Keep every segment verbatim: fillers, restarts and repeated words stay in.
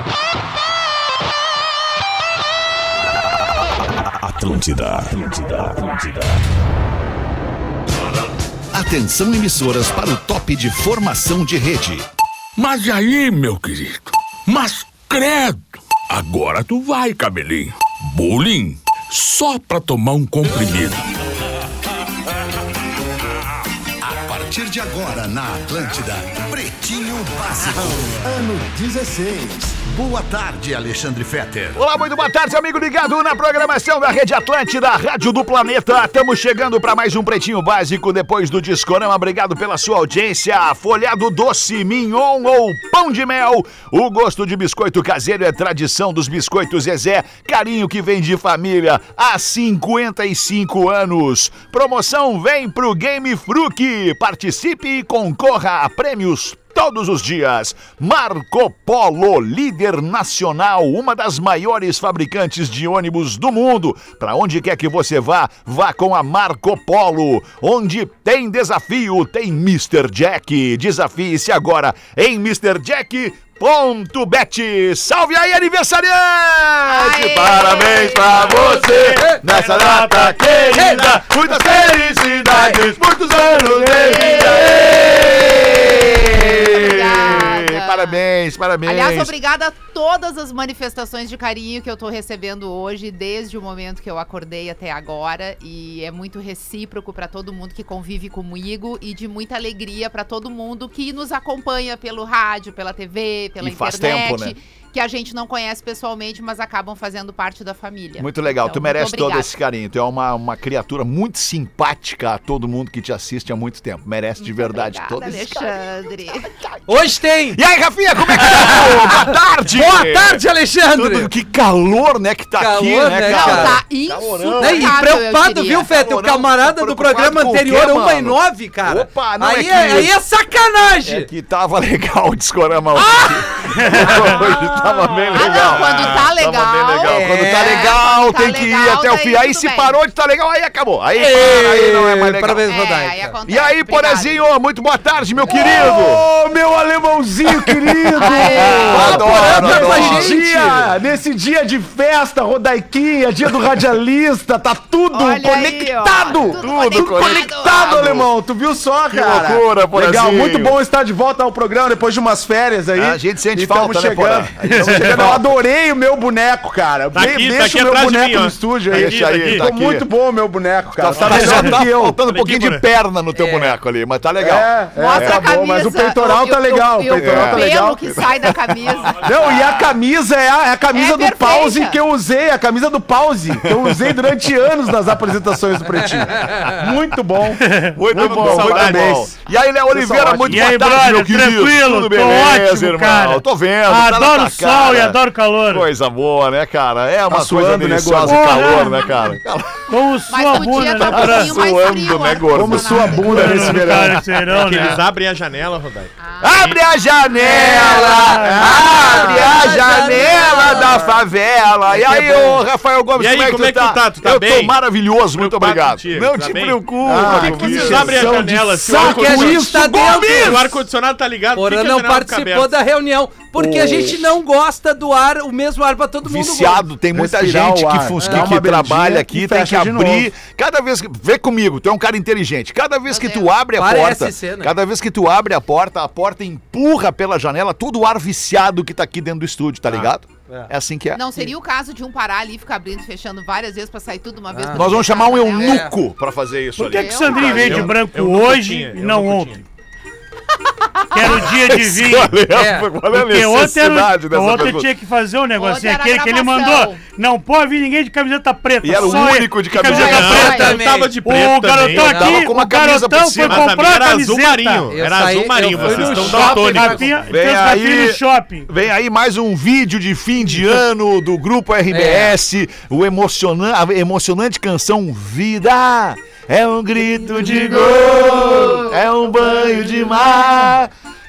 Atlântida, Atlântida, Atlântida. Atenção, emissoras, para o top de formação de rede. Mas aí, meu querido, mas credo, agora tu vai, cabelinho. Bullying, só pra tomar um comprimido. A partir de agora, na Atlântida, Pretinho Básico, ano dezesseis. Boa tarde, Alexandre Fetter. Olá, muito boa tarde, amigo ligado na programação da Rede Atlântida, Rádio do Planeta. Estamos chegando para mais um Pretinho Básico depois do Discorama. Obrigado pela sua audiência. Folhado doce, mignon ou pão de mel. O gosto de biscoito caseiro é tradição dos biscoitos Zezé. Carinho que vem de família há cinquenta e cinco anos. Promoção vem pro Game Fruc. Participe e concorra a prêmios todos os dias. Marco Polo, líder nacional, uma das maiores fabricantes de ônibus do mundo. Para onde quer que você vá, vá com a Marco Polo. Onde tem desafio, tem mister Jack. Desafie-se agora em mister Jack ponto bet. Salve aí, aniversariante! Aê! Parabéns pra você nessa data querida. Muitas felicidades, muitos anos de vida. Parabéns, parabéns. Aliás, obrigada a todas as manifestações de carinho que eu tô recebendo hoje, desde o momento que eu acordei até agora. E é muito recíproco pra todo mundo que convive comigo e de muita alegria pra todo mundo que nos acompanha pelo rádio, pela T V, pela e internet. Faz tempo, né? Que a gente não conhece pessoalmente, mas acabam fazendo parte da família. Muito legal, então, tu merece todo esse carinho. Tu é uma, uma criatura muito simpática a todo mundo que te assiste há muito tempo. Merece de verdade obrigada, todo esse Alexandre. carinho. Hoje tem! E aí, Rafinha, como é que tá? Boa tarde! Boa tarde, Alexandre! Tudo, que calor, né, que tá Calor, aqui, né, né, cara? cara? Tá insuportável, Né, e preocupado, viu, Fete? O Calorão, camarada do preocupado programa com o anterior, quê, uma e mano? nove, cara. Opa, não aí, é é, que... aí é sacanagem! É que tava legal o Discorama hoje. Hoje tava bem Ah, legal. não, quando tá legal. Tava bem legal. É, Quando tá legal, quando tá tem que ir legal, até o daí fim. Aí tudo se bem. parou de tá legal, aí acabou. Aí, Ei, para, aí não é mais legal. parabéns, É, Rodaica. aí acontece. E aí, Obrigada. Porazinho, muito boa tarde, meu querido. Ô, meu alemãozinho querido! Aê. Adoro, Nesse adoro. dia, nesse dia de festa, Rodaiquinha, dia do radialista, tá tudo Olha conectado! aí, ó, tudo tudo conectado. conectado, alemão! Tu viu só, Que cara? loucura, Porazinho. Legal, muito bom estar de volta ao programa depois de umas férias aí. A gente sente E falta, tamo né, Porã? chegando. Tamo chegando. Eu adorei o meu boneco, cara. Tá aqui, Deixa tá aqui o meu atrás de boneco mim, ó. no estúdio aí. Deixa aí, tá Ficou aqui. muito bom o meu boneco, cara. Tá, Tá, melhor só do tá que eu. faltando um Olha pouquinho aqui, de Porã. perna no teu boneco ali, mas tá legal. É, é, Mostra tá a camisa. bom, mas o peitoral o- tá o- legal. O, O peitoral tá pelo legal. que sai da camisa. Não, e a camisa é a, é a camisa É do perfeita. pause que eu usei, a camisa do pause que eu usei durante anos nas apresentações do Pretinho. Muito bom. Muito Muito bom, bom, muito parabéns. bom. E aí, Léo Oliveira, ótimo. muito E aí, boa tarde, brother, meu querido. tranquilo? Tudo Tô beleza, ótimo, irmão. cara. Tô vendo. tá na Adoro tua o sol cara. e adoro calor. Coisa boa, né, cara? É uma Tá coisa suando, né, deliciosa gordo? o calor, né, cara? Cala- Como Mas sua podia bunda, estar né, um Porã? pouquinho mais Suando, frio. né, ar gordo? Como sua bunda nesse Cara, verão. esse verão, Que eles né? abrem a janela, Rodaica. Abre a janela! Abre a janela da favela! E aí, ô Rafael Gomes, E aí, como é que como é tu que tá? tu tá? Tu tá Eu bem? tô maravilhoso, muito Preocupado obrigado. contigo, Não tá te bem? preocupe. Ah, Por que que vocês que abrem a sessão janela? de Se o saco ar-condicionado é isso, tá Gomes! dentro. O ar-condicionado tá ligado, por que Porã que a não janela fica participou aberta? da reunião, porque a gente não gosta do ar, o mesmo ar pra todo mundo. Viciado, tem muita Respirar gente o que, ar. fus- É. que, Dá que uma trabalha bebidinha aqui, e tem que fecha de abrir. novo. Cada vez que. Vê comigo, tu é um cara inteligente. Cada vez que tu abre a Parece porta. ser, né? Cada vez que tu abre a porta, a porta empurra pela janela todo o ar viciado que tá aqui dentro do estúdio, tá ligado? É assim que é. Não seria o caso de um parar ali e ficar abrindo e fechando várias vezes pra sair tudo uma vez? pra Nós vamos fechar chamar um a janela? eunuco pra fazer isso Por que ali. que o Sandrinho veio de Eu- branco eu nunca hoje tinha, e eu não nunca ontem? Que era o dia de vir. Qual é, É, qual é a Porque ontem, era, necessidade o- dessa ontem pergunta? tinha que fazer um Ontem negocinho, era aquele que ele gravação. mandou. Não pode vir ninguém de camiseta preta. E era o só ele. único de camiseta camiseta preta. preta. Eu tava de preto O garotão também. Tava aqui, com uma o camisa por garotão foi cima. Mas a minha comprar a era azul camiseta. marinho. Eu Era saí- azul marinho, eu fui vocês no estão shopping, daltônicos. Rafinha, Vem fez Rafinha aí. no shopping. Vem aí mais um vídeo de fim de ano do Grupo R B S, o emocionante, a emocionante canção Vida. É um grito de gol, é um banho de mar.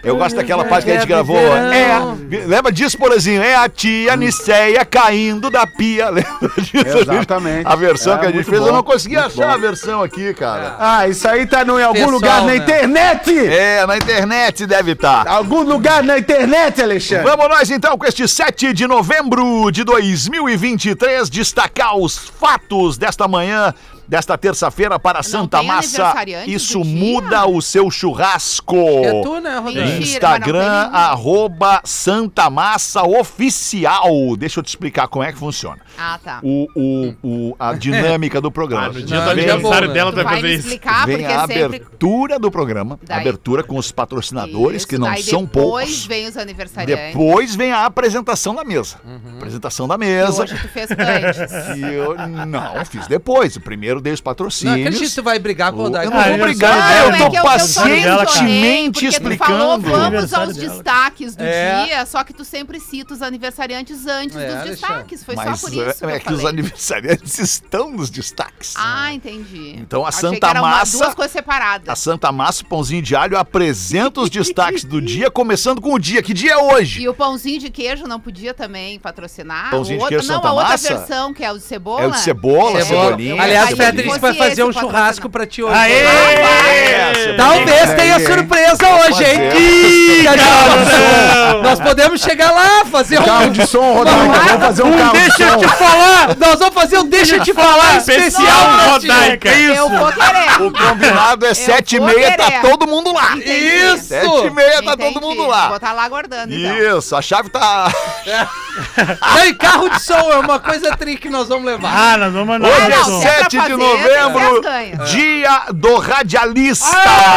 Eu gosto daquela parte que a gente gravou. É, a- lembra disso, Porazinho? É a tia Niceia caindo da pia. Lembra disso? Exatamente. A versão É, que a gente muito fez, bom, eu não consegui muito achar bom. a versão aqui, cara. Ah, isso aí tá no, em algum Pessoal, lugar na né? internet! É, na internet deve estar. Algum lugar na internet, Alexandre! Vamos nós então com este sete de novembro de dois mil e vinte e três, destacar os fatos desta manhã, desta terça-feira para Santa tem Massa. aniversariante Isso do dia? muda o seu churrasco. É tu, né, Rodrigo? Mentira. Instagram, mas não tem nenhum. arroba Santa Massa Oficial. Deixa eu te explicar como é que funciona. Ah, tá. O, o, o, a dinâmica do programa. Ah, no dia do Não, Vem- já aniversário bom, né? dela Tu tu vai vai me fazer isso. explicar, Vem porque a sempre... abertura do programa, Daí- abertura com os patrocinadores, Isso, que não daí são depois poucos. vem os aniversariantes. Depois vem a apresentação da mesa. Apresentação da E mesa. hoje tu fez antes. E eu não, fiz depois. O primeiro dei os Não patrocínios. acredito que tu vai brigar com o Rodaica. Eu não vou aniversário brigar, dela, eu Não, tô é que eu, eu tô pacientemente porque tu explicando. falou, vamos Aniversário aos dela. destaques do É. dia, só que tu sempre cita os aniversariantes antes É, dos Alexandre. destaques. Foi Mas só por isso é, é que eu que os falei. aniversariantes estão nos destaques. Ah, entendi. Então a Achei Santa que eram uma- Massa- duas coisas separadas. A Santa Massa Pãozinho de Alho apresenta os destaques do dia, começando com o dia. Que dia é hoje? E o pãozinho de queijo não podia também patrocinar? Pãozinho O de outro- queijo Não, Santa a outra Massa? versão, que é o de cebola. É o de cebola, É. cebolinha. Aliás, Aí, Federico fosse vai fazer esse um o churrasco pra ti hoje. Aê! É, Talvez tenha surpresa hoje, hein? fazer. Ih, cara, nós podemos chegar lá, fazer um... Carro de som, Rodaica, vamos fazer um carro de Deixa eu te som. falar! Nós vamos fazer um Deixa Eu Te Falar especial. Especial pra Rodaica. ti. Isso. Eu vou querer. O combinado é sete e vou meia, tá querer. todo mundo lá. Isso! Sete e meia, tá todo Entendi. mundo lá. Vou estar lá aguardando, então. Isso, a chave tá... Não, e carro de som é uma coisa tri que nós vamos levar. Ah, nós vamos mandar. Hoje não, é se é pra sete de fazer, novembro, tem que ser as ganhas. dia do radialista.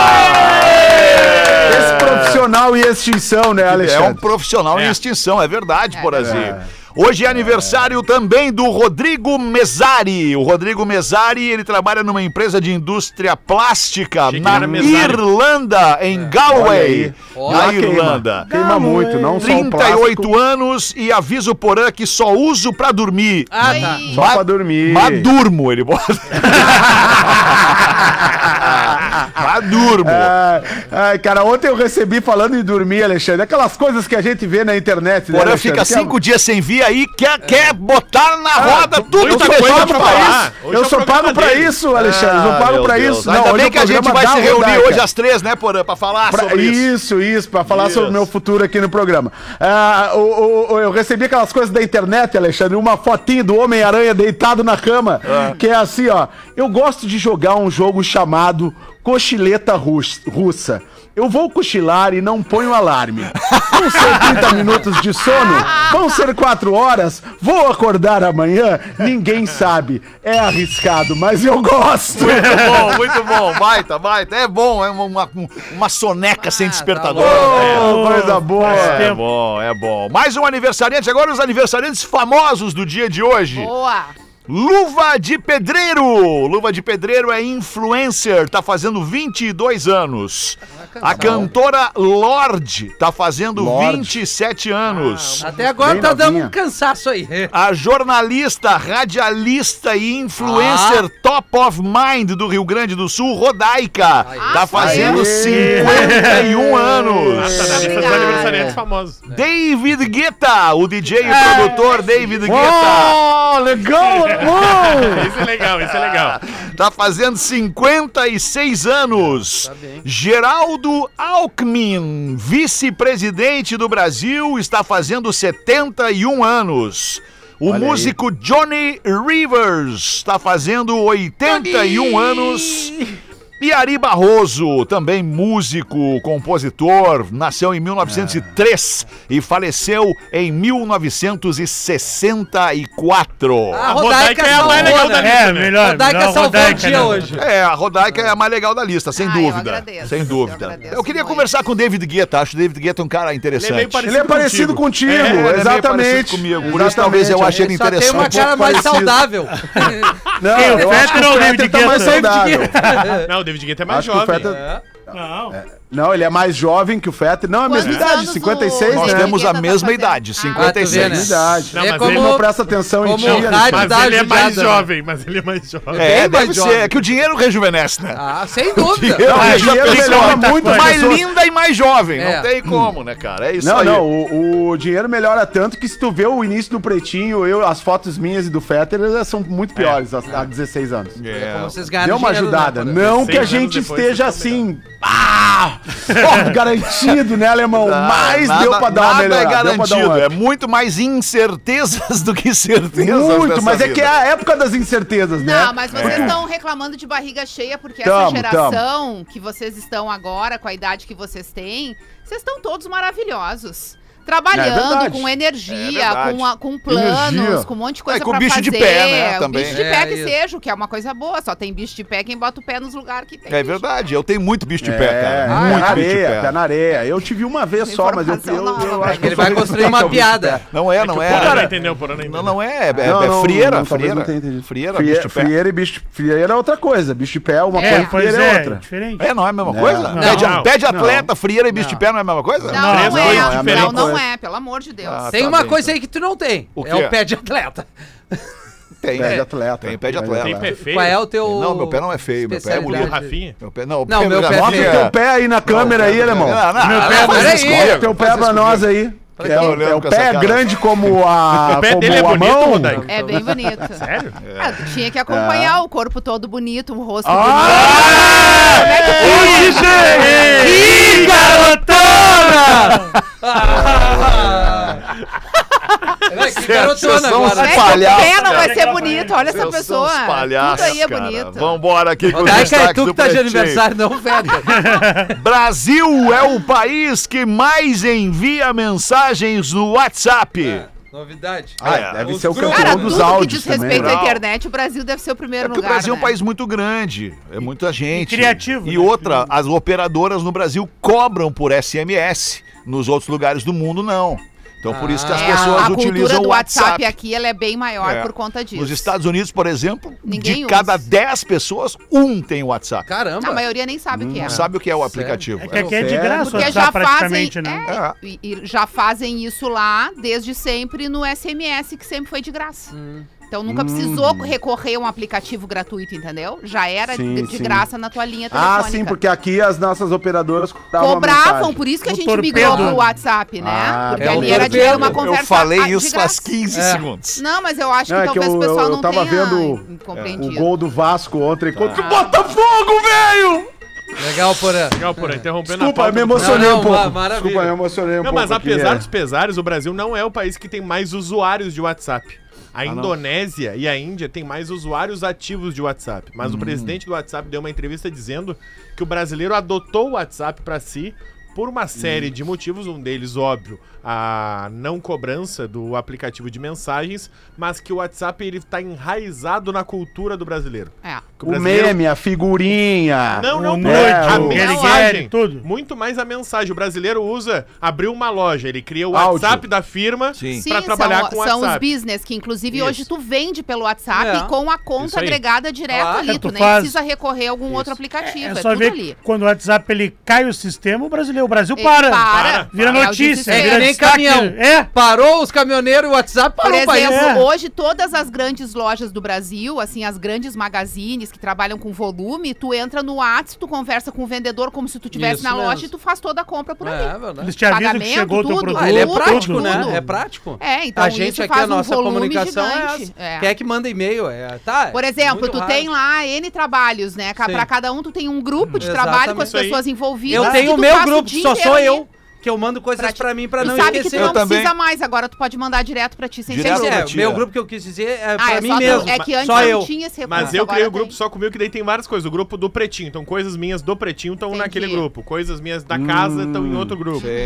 Esse profissional em extinção, né, É Alexandre? um profissional em É. extinção, é verdade, É Porazinho. Hoje é aniversário também do Rodrigo Mesari. O Rodrigo Mesari, ele trabalha numa empresa de indústria plástica Achei que na era Mesari. Irlanda, em Galway, Olha na aí. Queima. Irlanda. Queima muito, não só o trinta e plástico, oito anos e aviso Porã que só uso pra dormir. Ah, tá. Oi. só Ma- pra dormir. Mas durmo, ele bota. Mas durmo. Ah, ai, cara, ontem eu recebi falando em dormir, Alexandre, aquelas coisas que a gente vê na internet, né, Porã Alexandre? fica Que é- cinco dias sem vir aí, quer, quer botar na roda tudo eu que só a coisa pago gente pra pra falar. isso. Hoje Eu é o só programa pago pra dele. isso, Alexandre. não Ah, pago meu pra Deus. isso. Ainda Não, hoje bem é o que a gente programa vai da se reunir Rodaica. hoje às três, né, Porã, pra falar Pra- sobre isso. isso, isso, pra falar sobre o Isso. meu futuro aqui no programa. Ah, o- o- o- eu recebi aquelas coisas da internet, Alexandre, uma fotinha do Homem-Aranha deitado na cama, que é assim, ó. Eu gosto de jogar um jogo chamado Cochileta Rus- Russa. Eu vou cochilar e não ponho alarme. Vão ser trinta minutos de sono? Vão ser quatro horas? Vou acordar amanhã? Ninguém sabe. É arriscado, mas eu gosto. Muito bom, muito bom. Baita, baita. É bom, é uma, uma, uma soneca sem Ah, despertador. tá Oh, coisa boa. É bom, é bom. Mais um aniversariante. Agora os aniversariantes famosos do dia de hoje. Boa. Luva de Pedreiro. Luva de Pedreiro é influencer, tá fazendo vinte e dois anos. A cantora Lorde tá fazendo Lorde. vinte e sete anos. Até agora Bem tá dando novinha. um cansaço aí. A jornalista, radialista e influencer top of mind do Rio Grande do Sul, Rodaica, tá fazendo Aê. cinquenta e um anos. Tá na lista dos Obrigada. aniversariantes famosos. David Guetta, o D J e produtor David Guetta, Oh, legal! Bom. Esse é legal, esse é legal. tá fazendo cinquenta e seis anos. Geraldo Alckmin, vice-presidente do Brasil, está fazendo setenta e um anos. O Olha aí. músico Johnny Rivers está fazendo oitenta e um anos. E Ari Barroso, também músico, compositor, nasceu em mil novecentos e três e faleceu em mil novecentos e sessenta e quatro. A A Rodaica é a mais legal da né? lista. É, melhor. Rodaica melhor salvou o Rodaica, dia né? hoje. É, a Rodaica é a mais legal da lista, sem Ah, eu dúvida. agradeço, Sem eu dúvida. agradeço Eu queria muito. conversar com o David Guetta, acho o David Guetta um cara interessante. Ele é meio parecido Ele é parecido contigo, É, ele é meio parecido exatamente. comigo, por isso talvez eu ache ele Só tem uma interessante. cara mais parecido. saudável. Não, Quem, o eu acho que Fetter ou o o David Fetter tá mais Guetta? saudável. Não, o David Guetta é mais Acho que o jovem. Fetter- Não. Não, ele é mais jovem que o Fetter. Não, é a mesma Quantos idade, anos cinquenta e o- seis, Nós né? temos a tá mesma fazendo? idade, Ah, cinquenta e tu vê, seis. né? Idade. Não, É mas como- Ele não presta atenção em como ti, o Alexandre. rádio Mas da ele é mais ajudada, né? jovem, mas ele é mais jovem. É, Bem deve mais ser. jovem. É que o dinheiro rejuvenesce, né? Ah, sem dúvida. Dinheiro Não, o rejuvenesce. dinheiro melhora muita muito coisa. as mais pessoas. linda e mais jovem. É. Não tem como, né, cara? É isso Não, aí. não, o, o dinheiro melhora tanto que se tu vê o início do Pretinho, eu, as fotos minhas e do Fetter elas são muito piores há, há dezesseis anos. É. Como vocês Deu ganharam uma dinheiro, ajudada. né, Não Seis que a anos gente depois, esteja vocês estão assim. Ah! Ó, garantido, né, alemão? Mas Nada- deu pra dar uma nada melhorada. é deu pra dar um garantido. É up. muito mais incertezas do que certezas. Muito, nessa mas é vida. que é a época das incertezas, né? Não, mas vocês estão reclamando de barriga cheia porque essa Tamo, geração que vocês estão agora, com a idade que vocês têm, vocês estão todos maravilhosos. É Trabalhando verdade. com É energia, verdade. com, a- com planos, Energia. com um monte de coisa É, com pra bicho fazer. de pé, né, O também. bicho de É, pé que isso. seja, o que é uma coisa boa. Só tem bicho de pé quem bota o pé nos lugares que tem. É bicho. verdade, eu tenho muito bicho de É, pé, cara. pé muito na bicho de areia, pé. pé na areia. Eu tive uma vez só, mas eu, eu, Informação eu, nova, acho que Ele eu sou vai construir resistente uma ao bicho de piada. pé. Não é, não O é. Porã Cara, não entendeu, o Porã não entendeu. Não, não é. É, Não, é não, frieira, não, talvez frieira. não tenha entendido. Frieira, Frie- bicho de pé. Frieira e bicho, frieira é outra coisa. Bicho de pé é uma É, coisa, pois frieira é, é, outra. diferente. É, não é a mesma Não. coisa? Não. Pé de, Não. pé de atleta, frieira e bicho de pé não é a mesma coisa? Não, Três não, coisas é, não, diferentes. não é, pelo amor de Deus. Ah, Tem tá uma bem, coisa então. aí que tu não tem. O é quê? o pé de atleta. Tem. Pé de atleta. Tem pé de atleta. Tem pé feio? Qual é o teu. Não, meu pé não é feio, meu pé é O especialidade? bonito. Rafinha? Meu pé, não, Não, meu pé é nossa, feio. Teu pé aí na câmera aí, alemão. Não, não, Meu não, pé- não faz Peraí. isso comigo. Teu pé Faz pra isso nós comigo. aí. Pra É, quem? o- Olhando é o com pé essa é cara. grande como a, O pé como dele é a bonito, mão. Rodaico? É bem bonito. Sério? Ah, tu tinha que acompanhar o corpo todo bonito, o rosto Ah! Ih, garotona! É, que Vocês garotona são agora. uns bonito. palhaço, Como é que o pé não vai cara. ser bonito? Olha essa Vocês são pessoa. uns palhaços, Tudo aí é cara. bonito. Vambora aqui com os Rodaica, é destaques tu do que tá de Pretinho. aniversário, não, velho. Brasil é o país que mais envia mensagens no WhatsApp. Novidade. Ah, É. deve Os ser o grupos- campeão Cara, dos tudo que áudios diz também. respeito à né? internet, o Brasil deve ser o É primeiro porque o lugar, Brasil é um né? país muito grande, é muita gente. criativo, E né? outra, as operadoras no Brasil cobram por S M S, nos outros lugares do mundo não. Então por isso que as É, pessoas a cultura utilizam do o WhatsApp. WhatsApp aqui ela é bem maior É. por conta disso. Nos Estados Unidos, por exemplo, Ninguém de usa. cada dez pessoas, um tem o WhatsApp. Caramba. A maioria nem sabe o que é. Não sabe o que é o Sério? aplicativo. É que aqui é de Sério? graça, o Porque WhatsApp já fazem, praticamente, né? é, e, e já fazem isso lá desde sempre no S M S, que sempre foi de graça. Então nunca precisou recorrer a um aplicativo gratuito, entendeu? Já era Sim, de, de sim. graça na tua linha telefônica. Ah, sim, porque aqui as nossas operadoras cobravam a Cobravam, mensagem. por isso que a O gente torpedo. migrou pro WhatsApp, né? Ah, porque é o ali era de torpedo. uma Eu conversa falei ah, de isso faz graça. quinze É. segundos. Não, mas eu acho Não, que é que talvez eu, o pessoal eu não tava tenha vendo compreendido. o gol do Vasco ontem contra Ah. o Botafogo, velho! Legal, Porã. Legal, Porã, interrompendo Desculpa, a eu me pauta do emocionei Não, um não, pouco. maravilha. Desculpa, eu me emocionei um Não, pouco. mas aqui, apesar é. dos pesares, o Brasil não é o país que tem mais usuários de WhatsApp. A Indonésia e a Índia têm mais usuários ativos de WhatsApp. Mas o presidente do WhatsApp deu uma entrevista dizendo que o brasileiro adotou o WhatsApp para si por uma série de motivos, um deles, óbvio, a não cobrança do aplicativo de mensagens, mas que o WhatsApp ele tá enraizado na cultura do brasileiro. É. Que O brasileiro- meme, a figurinha. Não, não, O pô. nude, a o Guerre, mensagem. tudo. Muito mais a mensagem. O brasileiro usa, abriu uma loja, ele cria o Áudio. WhatsApp da firma Sim. Sim, pra trabalhar são, com o são os WhatsApp. business, que inclusive Isso. hoje tu vende pelo WhatsApp É. com a Isso conta aí. agregada direto Claro. ali. É, Tu tu nem faz- precisa recorrer a algum outro aplicativo. É É, só tudo ver ali. que quando o WhatsApp ele cai o sistema, o brasileiro, o Brasil Ele para. para. Vira É o notícia, desespero. É vira que nem destaque. caminhão. É. Parou os caminhoneiros, o WhatsApp Por parou o país. exemplo, É. hoje todas as grandes lojas do Brasil, assim, as grandes magazines que trabalham com volume, tu entra no WhatsApp, tu conversa com o vendedor como se tu estivesse Isso na mesmo. loja e tu faz toda a compra por É, ali. é verdade. Eles te avisam que Pagamento, chegou o teu tudo. produto. Ah, ele é Tudo, prático, tudo. né? É prático. É, então a gente isso aqui, faz a nossa um volume comunicação gigante. é É. essa. Quem é que manda e-mail? É, tá, Por é exemplo, muito tu raro. tem lá N trabalhos, né? Ca- Sim. Pra cada um tu tem um grupo de Exatamente. trabalho com as Isso aí. pessoas envolvidas. Eu e tenho tu o meu passa grupo, dia só inteiro sou ali. eu, que eu mando coisas Pra pra, ti. mim pra E não sabe que esquecer. tu não Eu também. precisa mais, agora tu pode mandar direto pra ti sem Direto ser pra grupo. É, ti, meu é. grupo que eu quis dizer é Ah, pra é mim só tu- mesmo. é que antes só não eu. tinha esse recurso, Mas eu agora criei o tem. grupo só comigo que daí tem várias coisas. O grupo do Pretinho. Então, coisas minhas do Pretinho estão Entendi. naquele grupo. Coisas minhas da casa estão em outro grupo. Sei.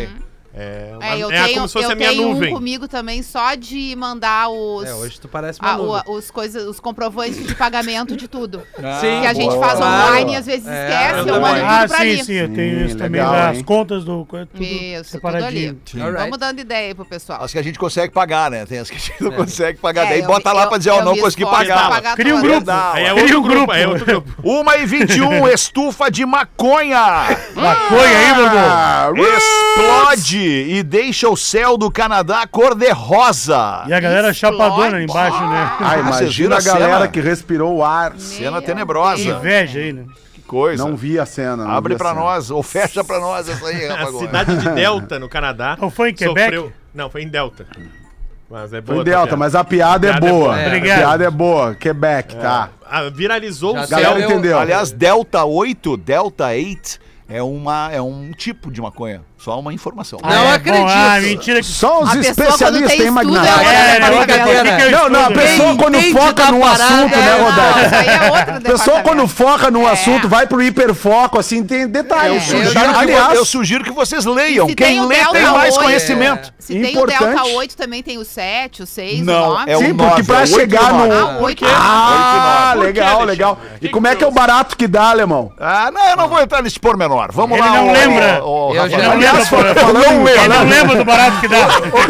É, uma, É, eu é tenho, como se fosse eu a minha tenho nuvem. um comigo também só de mandar os, É, hoje tu parece uma a- o- nuvem. os, coisas, os comprovantes de pagamento de tudo. Sim. que a gente boa. faz online e às vezes É, esquece, eu eu, mando também. tudo Ah, pra sim, ali. sim, eu tenho Sim, isso também legal, das hein? contas do tudo Isso, separadinho. tudo ali. Vamos dando ideia aí pro pessoal. As que a gente consegue pagar, né? Tem as que a gente não consegue pagar. É, Daí eu- bota lá eu- pra dizer, ó, eu não me consegui esforço pra pagar. pagar Cria um todas. grupo. Aí é Cria outro um grupo, grupo. aí é outro grupo. uma e vinte e um, estufa de maconha. Maconha aí, meu irmão. Ah, Explode e deixa o céu do Canadá cor de rosa. E a galera Explode. chapadona embaixo, né? Ah, Vocês viram imagina a a cena? galera que respirou o ar. Cena Meu tenebrosa. Deus. Inveja aí, né? Que coisa. Não vi a cena. não Abre vi a pra cena. nós, ou fecha pra nós essa aí, A rapaz. cidade de Delta, no Canadá. Não foi em Quebec? sofreu- Não, foi em Delta. Mas é boa. Foi tua Delta, piada. mas a piada é Piada é boa. boa. A Obrigado. piada é boa. Quebec, tá. Ah, viralizou Já o deu. céu. Galera entendeu. Aliás, Delta oito, Delta oito é, uma, é um tipo de maconha. Só uma informação. Não Ah, é acredito. bom. Ah, mentira que... Só os A pessoa, quando especialistas tem em estudo, magnata. ela- É, Tá né? brincadeira. O que que eu Não, não, a estudo? pessoa quando Entende foca da num parada, assunto, né, é, Rodaica? Isso aí é outro A pessoa departamento. quando foca num É. assunto, vai pro hiperfoco, assim, tem detalhes. É, Eu sugiro, Tá, que, vo- aliás, eu sugiro que vocês leiam. Se Quem tem o lê Delta tem mais oito, conhecimento. Se tem Importante. o Delta oito, também tem o sete, o seis, Não, o nove. é o sim, nove, porque pra é oito chegar e no... nove. Ah, o oito. Ah, Por quê, legal, Alexandre? legal. Que E como que é que é o trouxe? barato que dá, alemão? Ah, não, eu não vou entrar nesse pormenor. Vamos Ele lá, não ô- lembra. ô- ô, Eu Rafael. já- Ele não Aliás, lembra, falando, pô. falando, Ele não falando, lembra do barato que dá.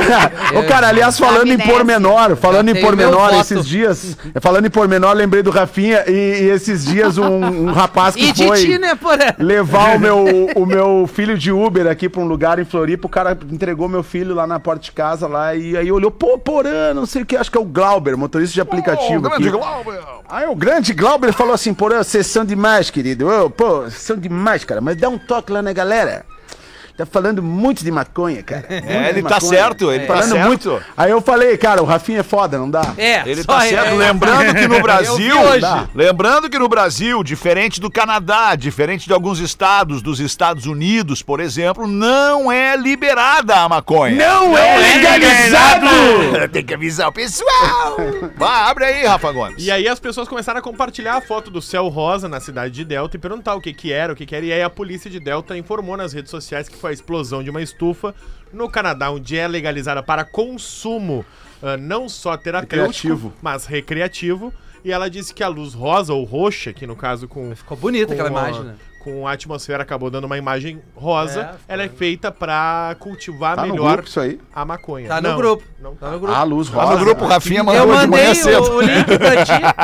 Ô, cara, aliás, falando em Amnésia. pormenor, falando Já em tenho pormenor, meu esses voto. dias, falando em pormenor, lembrei do Rafinha e, e esses dias um, um rapaz que E de foi ti, né, porra? levar o meu, o meu filho de Uber aqui pra um lugar em Floripa, o cara entregou meu filho lá na porta de casa lá e aí olhou, pô, Porã, não sei o que, acho que é o Glauber, motorista de aplicativo Ô, grande aqui. Glauber. Aí o grande Glauber falou assim, Porã, vocês são demais, querido. Ô, pô, vocês são demais, cara, mas dá um toque lá na galera. Tá falando muito de maconha, cara. É, ele tá certo, ele tá falando certo. muito. Aí eu falei, cara, o Rafinha é foda, não dá. É, Ele só tá é- certo. é- Lembrando que no Brasil, vi hoje. lembrando que no Brasil, diferente do Canadá, diferente de alguns estados, dos Estados Unidos, por exemplo, não é liberada a maconha. Não é legalizado! Tem que avisar o pessoal. Vai, abre aí, Rafa Gomes. E aí as pessoas começaram a compartilhar a foto do céu rosa na cidade de Delta e perguntar o que que era, o que que era. E aí a polícia de Delta informou nas redes sociais que foi a explosão de uma estufa no Canadá, onde é legalizada para consumo, ah, não só terapêutico, Recreativo. mas recreativo. E ela disse que a luz rosa ou roxa, que no caso com... Ficou bonita aquela com a- imagem, né? Com a atmosfera acabou dando uma imagem rosa. É, ficou ela é feita pra cultivar Tá no melhor grupo isso aí. a maconha. Tá no Não, grupo. Não Tá tá. no grupo. Ah, luz Lá rosa. no grupo, o Rafinha Eu mandou de mandei manhã cedo. o, o link pra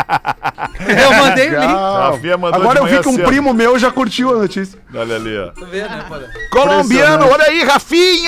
ti. Eu mandei o link. Legal. Rafinha mandou Agora de eu vi manhã que um cedo. primo meu já curtiu a notícia. Olha ali, ó. Tu vê, né, porra? Colombiano, olha aí, Rafinha!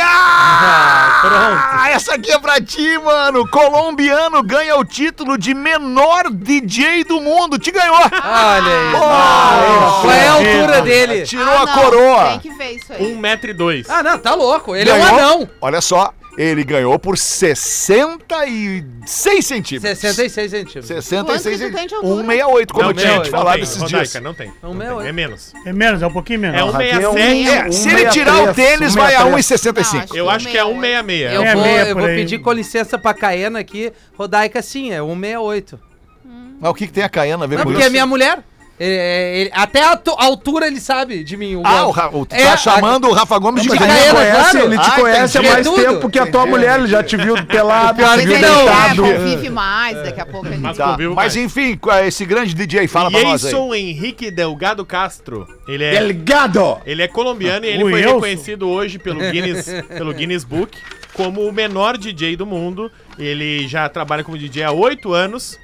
pronto. Ah, essa aqui é pra ti, mano. Colombiano ganha o título de menor D J do mundo. Te ganhou. Olha aí. Oh, Qual é a altura dele? Tirou Ah, a não, coroa. Tem que ver isso aí. Um metro e dois. Ah, não, tá louco. Ele é Ganhou, um anão. Olha só, ele ganhou por sessenta e seis centímetros. sessenta e seis centímetros. sessenta e seis Quanto que tu tem de centímetros. altura? cento e sessenta e oito, como Não eu tinha tem, te não falado tem. esses Rodaica, dias. não tem. Um Não meia tem, oito. é menos. É menos, é um pouquinho menos. É um Rafinha é um- sessenta e sete. É, um se ele meia tirar o três, tênis, um vai meia a três. um e sessenta e Não, cinco. acho Eu acho que é um sessenta e seis. Eu, É vou, meia eu por vou aí. pedir com licença pra Caena aqui. Rodaica, sim, é um sessenta e oito. Mas o que, que tem a Caiana a ver Não, com porque isso? é minha mulher. Ele- ele- até a to- a altura ele sabe de mim. O Ah, o, Gomes. Ra- o, tu É, tá a- chamando o Rafa Gomes de Mas Fica ele Caiana. te Caena, conhece, claro. ele te Ah, conhece há entendi. mais É tudo. tempo que a tua mulher, ele já te viu pelado, Pior te Mas que viu ele não. é, deitado. convive mais, daqui a pouco ele... Mas Tá, convivo mas mais. enfim, qual é esse grande D J, fala pra nós aí. Jason Henrique Delgado Castro. Ele é, Delgado! ele é colombiano e ele O foi Wilson. reconhecido hoje pelo Guinness, pelo Guinness Book como o menor D J do mundo. Ele já trabalha como D J há oito anos.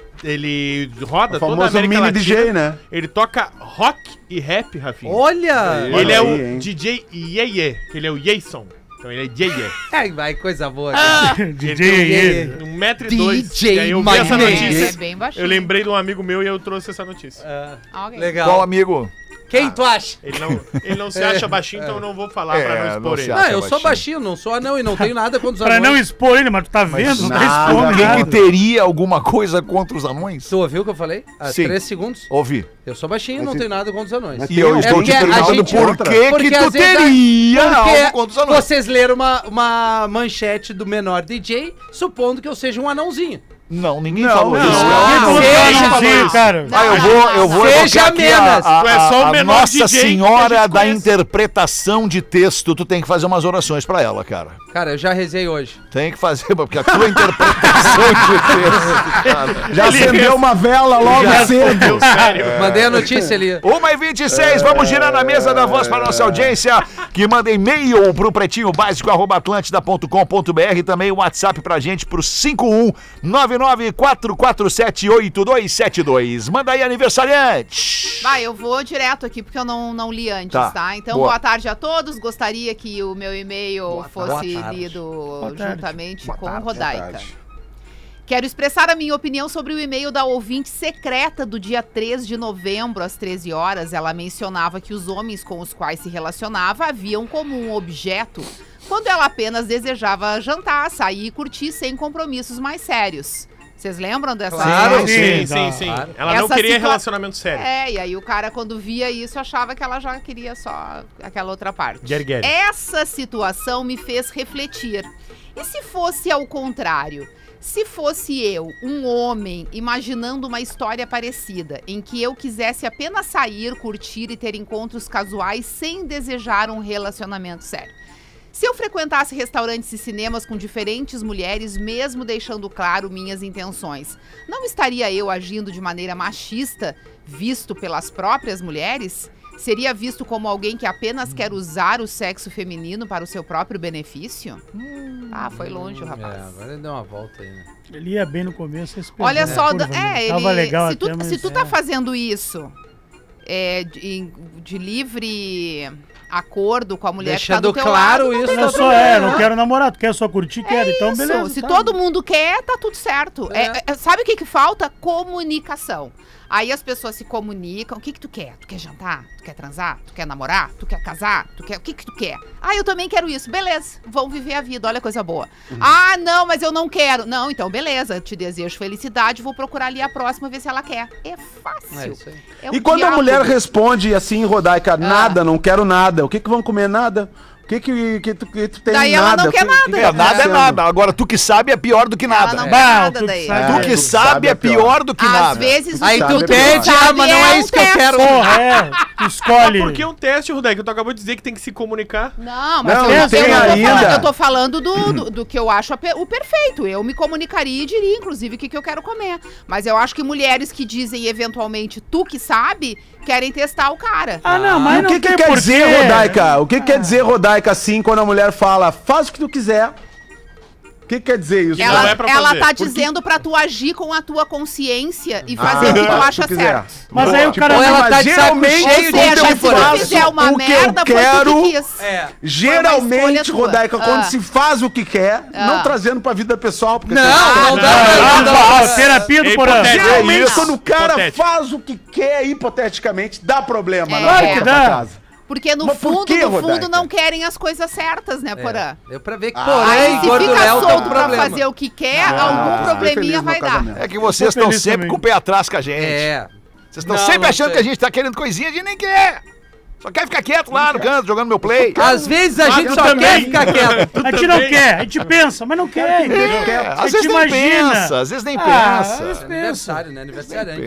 Ele roda O toda a famoso América mini Latina. D J, né? Ele toca rock e rap, Rafinha. Olha! Ele Olha é aí, o hein? D J Yeye, que ele é o Jason. Então ele é Yeye. Ai, vai, coisa boa. D J aí. Um metro e dois. D J E aí eu vi essa Magnet. É notícia. bem baixinho. Eu lembrei de um amigo meu e eu trouxe essa notícia. Ah, Ok. legal. Qual amigo? Quem tu acha? Ele não, ele não se acha baixinho, então eu não vou falar É, pra não não expor se ele. acha. Ah, eu sou baixinho. baixinho, não sou anão e não tenho nada contra os Pra anões. não expor ele, mas tu tá vendo? Não tá nada, expondo Alguém nada. que teria alguma coisa contra os anões? Tu ouviu o que eu falei? Há Sim. três segundos. Ouvi. Eu sou baixinho e Mas não se- tenho nada contra os anões. Mas E eu tem estou alguém te porque a perguntando gente- por que Porque que tu às vezes a- teria Porque algo contra os anões. vocês leram uma, uma manchete do menor D J, supondo que eu seja um anãozinho. Não, ninguém Não, falou não, isso. não, cara. Não, seja- não, não, não, cara. Ah, eu vou, eu vou Seja evocar aqui a, menos. a, Tu é só o a- a menor Nossa D J que a Senhora gente da conhece. interpretação de texto. Tu tem que fazer umas orações pra ela, cara. Cara, eu já rezei hoje. Tem que fazer, porque a tua interpretação de texto, cara. Já acendeu uma vela logo cedo. Mandei a notícia ali. uma e vinte e seis, vamos girar na mesa da voz para nossa audiência, que manda e-mail pro pretinho básico arroba atlântida ponto com ponto br e também o WhatsApp pra gente pro cinco um nove nove quatro quatro sete oito dois sete dois. Manda aí, aniversariante. Vai, eu vou direto aqui porque eu não, não li antes, Tá. tá? Então, Boa. boa tarde a todos. Gostaria que o meu e-mail fosse Boa tarde. lido tarde. juntamente Boa com tarde, Rodaica. boa tarde. Quero expressar a minha opinião sobre o e-mail da ouvinte secreta do dia três de novembro, às treze horas. Ela mencionava que os homens com os quais se relacionava haviam como um objeto, quando ela apenas desejava jantar, sair e curtir sem compromissos mais sérios. Vocês lembram dessa? Claro. Sim, Sim, sim, sim. claro. Ela não Essa queria situa- relacionamento sério. É, e aí o cara, quando via isso, achava que ela já queria só aquela outra parte. Get, get. Essa situação me fez refletir. E se fosse ao contrário? Se fosse eu, um homem, imaginando uma história parecida, em que eu quisesse apenas sair, curtir e ter encontros casuais sem desejar um relacionamento sério. Se eu frequentasse restaurantes e cinemas com diferentes mulheres, mesmo deixando claro minhas intenções, não estaria eu agindo de maneira machista, visto pelas próprias mulheres? Seria visto como alguém que apenas quer usar o sexo feminino para o seu próprio benefício? Ah, foi longe o É, rapaz. agora ele deu uma volta aí, né? Ele ia bem no começo. esse Olha perdeu só, a curva, da- né? é, Tava ele, legal se tu, até, mas... se tu tá fazendo isso é, de, de livre acordo com a mulher que tá Deixando do teu claro lado, não isso, tem Não, tá problema. só é, não quero namorar, tu quer só curtir, quero. Então, Isso, beleza. se tá. todo mundo quer, tá tudo certo. É. É, é, sabe o que que falta? Comunicação. Aí as pessoas se comunicam. O que que tu quer? Tu quer jantar? Tu quer transar? Tu quer namorar? Tu quer casar? Tu quer... O que que tu quer? Ah, eu também quero isso. Beleza, vão viver a vida, olha a coisa boa. Ah, não, mas eu não quero. Não, então beleza, eu te desejo felicidade, vou procurar ali a próxima, ver se ela quer. É fácil. É isso aí. É um E quando a diálogo. mulher responde assim, Rodaica, nada, não quero nada. O que que vão comer? Nada. O que que, que, tu, que tu tem? Daí ela nada. não quer O que- nada. que que É, tá nada é acontecendo? nada. Agora, tu que sabe é pior do que Ela nada. não né? quer Bah, nada tu daí. sabe. Tu que tu sabe sabe é é pior. pior do que Às nada. vezes Aí sabe tu é pede, pior. ah, mas não É é um isso que eu teste. quero. Porra, é. Tu Mas escolhe. por que um teste, Rodaica? Tu acabou de dizer que tem que se comunicar. Não, mas Não, eu, eu, tem eu não tô ainda. falando, eu tô falando do, do, do que eu acho a pe- o perfeito. Eu me comunicaria e diria, inclusive, o que, que eu quero comer. Mas eu acho que mulheres que dizem, eventualmente, tu que sabe, querem testar o cara. Ah, não, E mas o não que, que tem quer porquê. dizer, Rodaica? O que, que quer dizer, Rodaica, assim, quando a mulher fala, faz o que tu quiser? O que, que quer dizer isso? Que Ela, não é pra ela fazer. tá Porque- dizendo pra tu agir com a tua consciência e Ah, fazer o que tu faz acha tu quiser. certo. Mas aí o Tipo, cara ou não- ela mas tá de saco geralmente, cheio Ou de seja, quando se eu tu faço fizer uma o que merda, eu foi tu quero, que quis. É. geralmente, tua. Rodaica, quando Ah. se faz o que quer, não Ah. trazendo pra vida pessoal, porque Não, tem- não dá Ah, pra não, não ó, dá. terapia do É Porã. hipotético. Geralmente, Não. quando o cara Hipotético. faz o que quer, hipoteticamente, dá problema É. na Claro volta que pra dá. casa. Porque no Mas por fundo, quê, no fundo, Rodaica? não querem as coisas certas, né, Porã? Deu pra ver que Ah, Porã Aí e se Gordo fica Léo tem um solto pra problema. fazer o que quer, Ah, algum fiquei probleminha feliz no vai dar. casamento. É que vocês Tô estão feliz sempre também. com o pé atrás com a gente. É. Vocês estão Não, sempre não achando sei. que a gente tá querendo coisinha, a gente nem quer. Só quer ficar quieto lá no canto, jogando meu play. Às vezes a gente tu só também. quer ficar quieto. A gente não quer, a gente pensa, mas não quer. entendeu? É, A às gente vezes nem imagina. pensa, às vezes nem Ah, pensa. às vezes pensa. Aniversário, né? Aniversariante.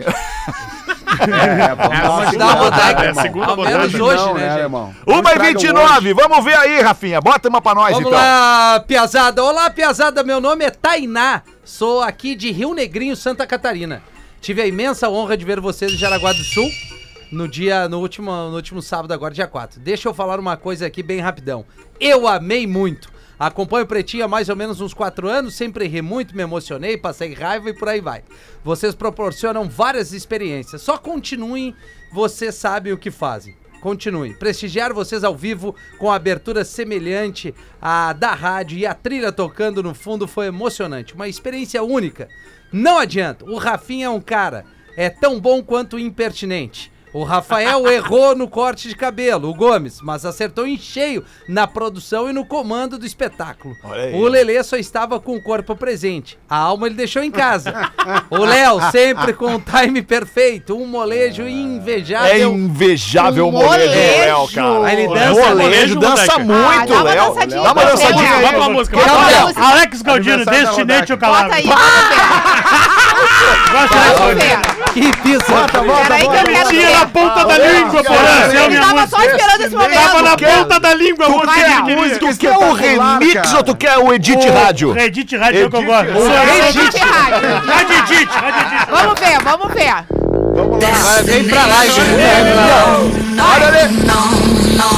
É, vamos dar uma Vamos dar segurada, uma rodada, né, é, irmão? segunda Ao menos rodada. hoje, Não, né, gente? irmão? uma e Estraga vinte e hoje. nove, vamos ver aí, Rafinha. Bota uma pra nós, Vamos então. lá, Piazada. Olá, Piazada. Meu nome é Tainá. Sou aqui de Rio Negrinho, Santa Catarina. Tive a imensa honra de ver vocês em Jaraguá do Sul no dia, no último, no último sábado, agora, dia quatro. Deixa eu falar uma coisa aqui bem rapidão. Eu amei muito. Acompanho o Pretinho há mais ou menos uns quatro anos, sempre ri muito, me emocionei, passei raiva e por aí vai. Vocês proporcionam várias experiências. Só continuem, vocês sabem o que fazem. Continuem. Prestigiar vocês ao vivo com a abertura semelhante à da rádio e a trilha tocando no fundo foi emocionante. Uma experiência única. Não adianta. O Rafinha é um cara. É tão bom quanto impertinente. O Rafael errou no corte de cabelo, o Gomes, mas acertou em cheio na produção e no comando do espetáculo. Olha aí. O Lelê só estava com o corpo presente. A alma ele deixou em casa. O Léo sempre com o time perfeito, um molejo É invejável. invejável o Um molejo do molejo. Léo, cara. Aí ele O dança, molejo dança moleque. muito, Ah, dá uma Léo. dançadinha, Dá uma dá uma dançadinha dançadinha. aí. Vai pra música, Quer vai pra ver? música. Alex Galdino, Aniversário da Destinate Rodaica. o Calado. Bota aí, vamos ver. Vamos ver. Que pizza. Bota, bota, Peraí que eu bota. quero Tinha na ver. ponta da língua, Porã. Essa é a Ele minha tava música. só esperando esse momento. Tava na quer- ponta da língua a Tu música quer, que ele queria. tu quer o remix cara. ou tu quer o Edit Rádio? O Edit Rádio é o que eu Edit gosto. Rádio. Sou eu, Edit Rádio. Rádio Edit, Rádio Edit. Vamos ver, vamos ver. Vamos lá. Vai, vem pra lá, gente. Vem pra lá. Olha ali.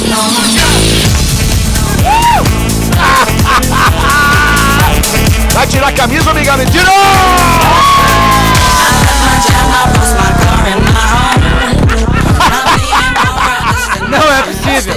Vai tirar a camisa, obrigado. Tirou! Não é possível.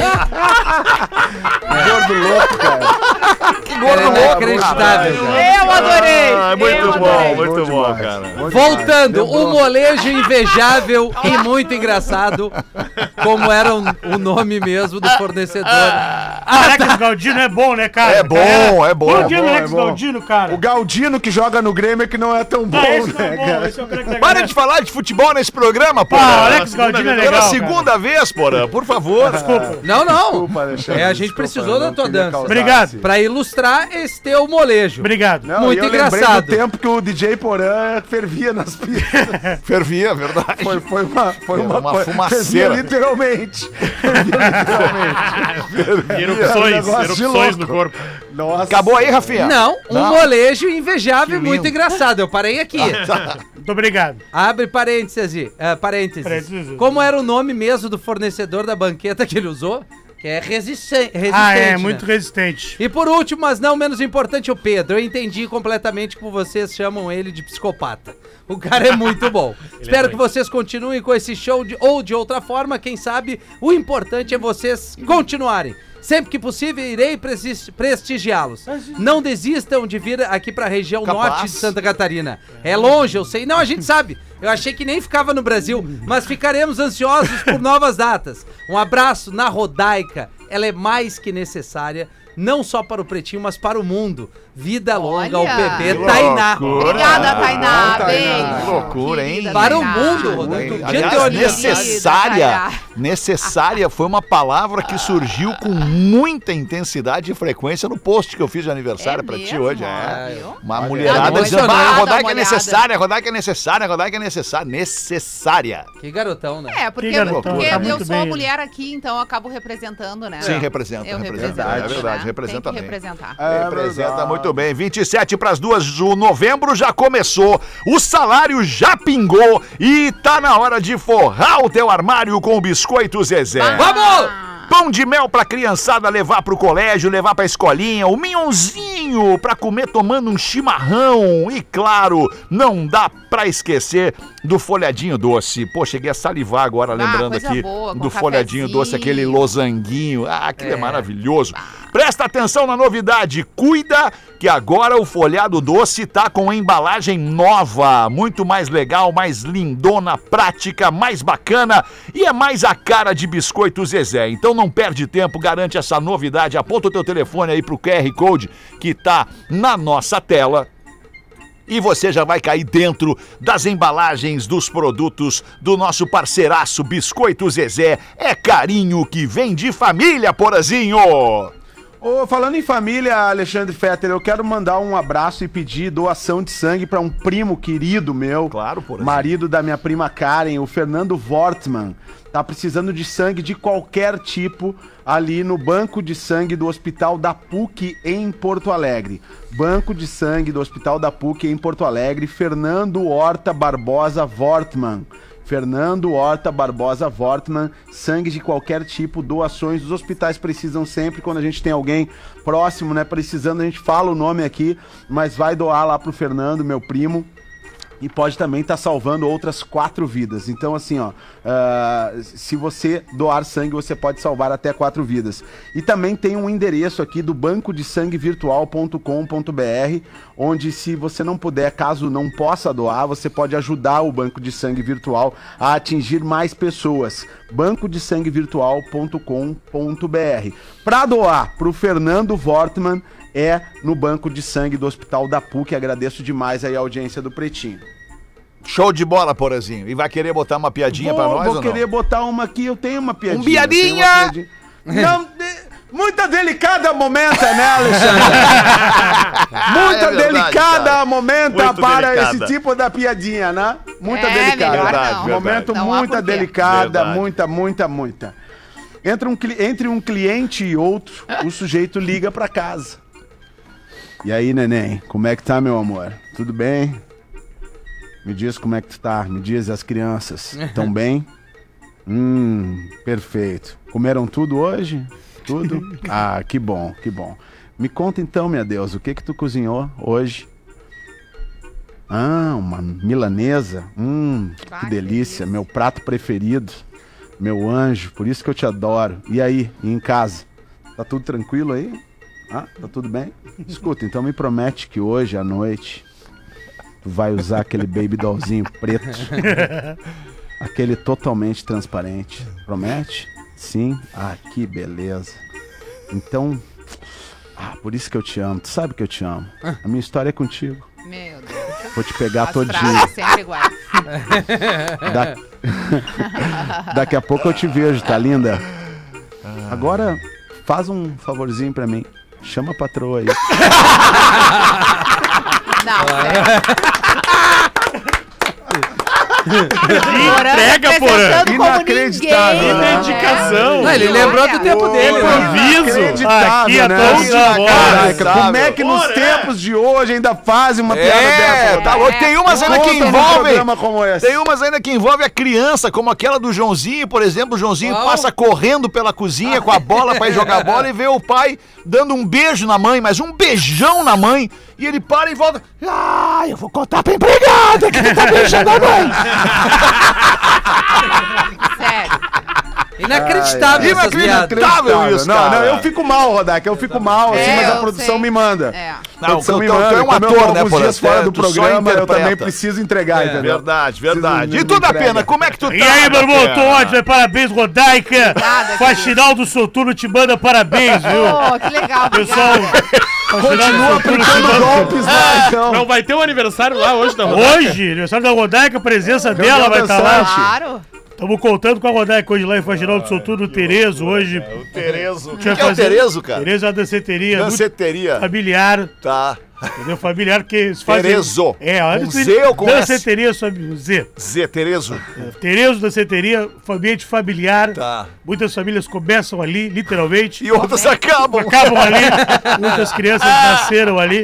Gordo louco, cara. Que É gordo louco. inacreditável, cara. Eu adorei. Ah, muito eu bom, adorei. muito bom, demais. cara. Bom Voltando, demais. o molejo invejável e muito engraçado, como era o, o nome mesmo do fornecedor. Alex Galdino é bom, né, cara? É bom, é bom. Bom dia, É bom, Alex é bom. Galdino, cara. O Galdino que joga no Grêmio é que não é tão bom, Ah, esse né, é bom, cara? esse é o cara que tá Para ganhando. de falar de futebol nesse programa, pô. Ah, Alex Galdino é legal, Pela cara. segunda vez, porra, por favor. Desculpa. Não, não. Desculpa, Alexandre, É, a gente desculpa, precisou eu da não tua queria dança. causar Obrigado. esse- Pra ilustrar esse teu molejo. Obrigado. Não, Muito e eu lembrei engraçado. do tempo que o D J Porã fervia nas pistas. Fervia, verdade. Foi, foi uma, foi É uma, uma coi- fumaceira. Fervia literalmente. Fervia literalmente. Erupções, negócio de erupções louco. no corpo. Nossa. Acabou aí, Rafinha? Não, um Não. molejo invejável Que e muito lindo. engraçado. Eu parei aqui. Muito obrigado. Abre parênteses. Uh, parênteses. Parênteses. Como era o nome mesmo do fornecedor da banqueta que ele usou? Que é resisten resistente. Ah, é, né? muito resistente. E por último, mas não menos importante, o Pedro. Eu entendi completamente como vocês chamam ele de psicopata. O cara é muito bom. Espero que vocês continuem com esse show de, ou de outra forma, quem sabe. O importante é vocês continuarem. Sempre que possível, irei presi- prestigiá-los. Não desistam de vir aqui pra região Capaz. norte de Santa Catarina. É longe, eu sei. Não, a gente sabe. Eu achei que nem ficava no Brasil, mas ficaremos ansiosos por novas datas. Um abraço na Rodaica. Ela é mais que necessária, não só para o Pretinho, mas para o mundo. Vida longa ao Olha. P Que P Tainá. loucura. Obrigada, Tainá. Bom, Tainá. Beijo. Que loucura, hein? Querida Para o Tainá. mundo, Rodaica. Aliás, Dia de olho. necessária, Tainá. necessária foi uma palavra que surgiu com muita intensidade e frequência no post que eu fiz de aniversário É pra ti mesmo? hoje. É. Viu? Uma Olha, mulherada dá dizendo, uma ah, olhada, Rodaica uma é olhada." necessária, Rodaica é necessária, Rodaica é necessária. Necessária. Que garotão, né? É, porque, Que garotão, porque tá eu muito sou bem, a né? mulher aqui, então eu acabo representando, né? Sim, representa, Eu representa. represento. É verdade, né? representa Tem que bem. representar. É Representa verdade. muito bem. vinte e sete para as duas de novembro já começou. O salário já pingou e tá na hora de forrar o teu armário com o Biscoito Zezé. Vamos! Pão de mel pra criançada levar pro colégio, levar pra escolinha, o minhãozinho pra comer tomando um chimarrão. E claro, não dá pra esquecer do folhadinho doce. Pô, cheguei a salivar agora, lembrando coisa aqui boa, com do folhadinho cafezinho. doce, aquele losanguinho. Ah, aquilo é, É. maravilhoso. Presta atenção na novidade, cuida que agora o folhado doce tá com embalagem nova, muito mais legal, mais lindona, prática, mais bacana e é mais a cara de Biscoito Zezé. Então não perde tempo, garante essa novidade, aponta o teu telefone aí pro Q R Code que tá na nossa tela. E você já vai cair dentro das embalagens dos produtos do nosso parceiraço Biscoito Zezé. É carinho que vem de família, Porazinho! Ô, falando em família, Alexandre Fetter, eu quero mandar um abraço e pedir doação de sangue para um primo querido meu. Claro, Porazinho. Marido da minha prima Karen, o Fernando Wortmann. Tá precisando de sangue de qualquer tipo ali no banco de sangue do Hospital da P U C em Porto Alegre. Banco de sangue do Hospital da P U C em Porto Alegre, Fernando Horta Barbosa Wortmann. Fernando Horta Barbosa Wortmann, sangue de qualquer tipo, doações. Os hospitais precisam sempre, quando a gente tem alguém próximo, né, precisando, a gente fala o nome aqui, mas vai doar lá pro Fernando, meu primo. E pode também estar salvando outras quatro vidas. Então, assim, ó, uh, se você doar sangue, você pode salvar até quatro vidas. E também tem um endereço aqui do banco de sangue virtual ponto com ponto b r, onde se você não puder, caso não possa doar, você pode ajudar o Banco de Sangue Virtual a atingir mais pessoas. banco de sangue virtual ponto com ponto b r. Para doar para o Fernando Wortmann, é no Banco de Sangue do Hospital da P U C. Agradeço demais aí a audiência do Pretinho. Show de bola, Porazinho. E vai querer botar uma piadinha Vou, pra nós vou ou querer não? botar uma aqui, eu tenho uma piadinha. Um piadinha! eu tenho uma piadinha. Não, de- Muita delicada momenta, né, Alexandre? Muita É verdade, delicada cara. momenta Muito para delicada. esse tipo da piadinha, né? Muita É, delicada. melhor Verdade, não. verdade. Momento Não há muita porquê. delicada, Verdade. muita, muita, muita. Entre um, cli- entre um cliente e outro, o sujeito liga pra casa. E aí, neném, como é que tá, meu amor? Tudo bem? Me diz como é que tu tá, me diz as crianças. Tão bem? Hum, perfeito. Comeram tudo hoje? Tudo? Ah, que bom, que bom. Me conta então, minha Deus, o que que tu cozinhou hoje? Ah, uma milanesa. Hum, Ah, que que delícia, delícia. meu prato preferido. Meu anjo, por isso que eu te adoro. E aí, e em casa? Tá tudo tranquilo aí? Ah, tá tudo bem? Escuta, então me promete que hoje à noite tu vai usar aquele baby dollzinho preto. Aquele totalmente transparente. Promete? Sim? Ah, que beleza. Então, ah, por isso que eu te amo. Tu sabe que eu te amo. A minha história é contigo. Meu Deus. Vou te pegar As todo dia. frases sempre iguais. Da- Daqui a pouco eu te vejo, tá linda? Agora, faz um favorzinho pra mim. Chama a patroa aí. Não, sério. Entrega, Porã. Apresentando como Inacreditável, ninguém, né? Dedicação. Não, ele lembrou do tempo dele, né? Improviso. Inacreditável, Aqui a né? todos de Cara, fora. cara, como é que nos Porra. tempos de hoje ainda fazem uma piada É, dessa? tá louco. Tem umas ainda que Conta num envolvem. programa como esse. Tem umas ainda que envolve a criança, como aquela do Joãozinho, por exemplo. O Joãozinho Qual? passa correndo pela cozinha com a bola pra ir jogar bola e vê o pai dando um beijo na mãe, mas um beijão na mãe. E ele para e volta. Ah, eu vou contar pra empregada que tu tá beijando a mãe. Sério. Inacreditável essas piadas. Inacreditável isso, Não, cara. não, eu fico mal, Rodak, eu fico mal, assim, É, mas a eu produção sei. me manda. É. A produção tu- me tu- tu manda. é um Como eu ator, tô né, alguns Porã? dias fora do Tu só programa, eu também interpreta. preciso entregar, entendeu? Verdade, verdade. Preciso E tu, da entrega. Pena, como é que tu tá? E aí, meu irmão, da tô Pena? ótimo, parabéns, Rodaica. Nada, Faxinaldo Soturno te manda parabéns, viu? Oh, que legal, Pessoal, obrigada. Continua aplicando golpes lá, então. Não vai ter um aniversário lá hoje da Rodaica? Hoje, aniversário da Rodaica, a presença dela vai estar lá. dançante. Claro. Estamos contando com a Rodaica hoje lá em Faxinaldo Soturno, Terezo, hoje. O Terezo. O que, Tinha que é o fazer- Terezo, cara? Terezo é uma danceteria, muito Danceteria. familiar, Tá. entendeu? Familiar, porque eles fazem... Terezo. É, a Com Z ou com S? danceteria sobre Z. Zé Terezo. Terezo, danceteria, ambiente familiar. Tá. Muitas famílias começam ali, literalmente. E outras acabam. Acabam ali, muitas crianças nasceram ali,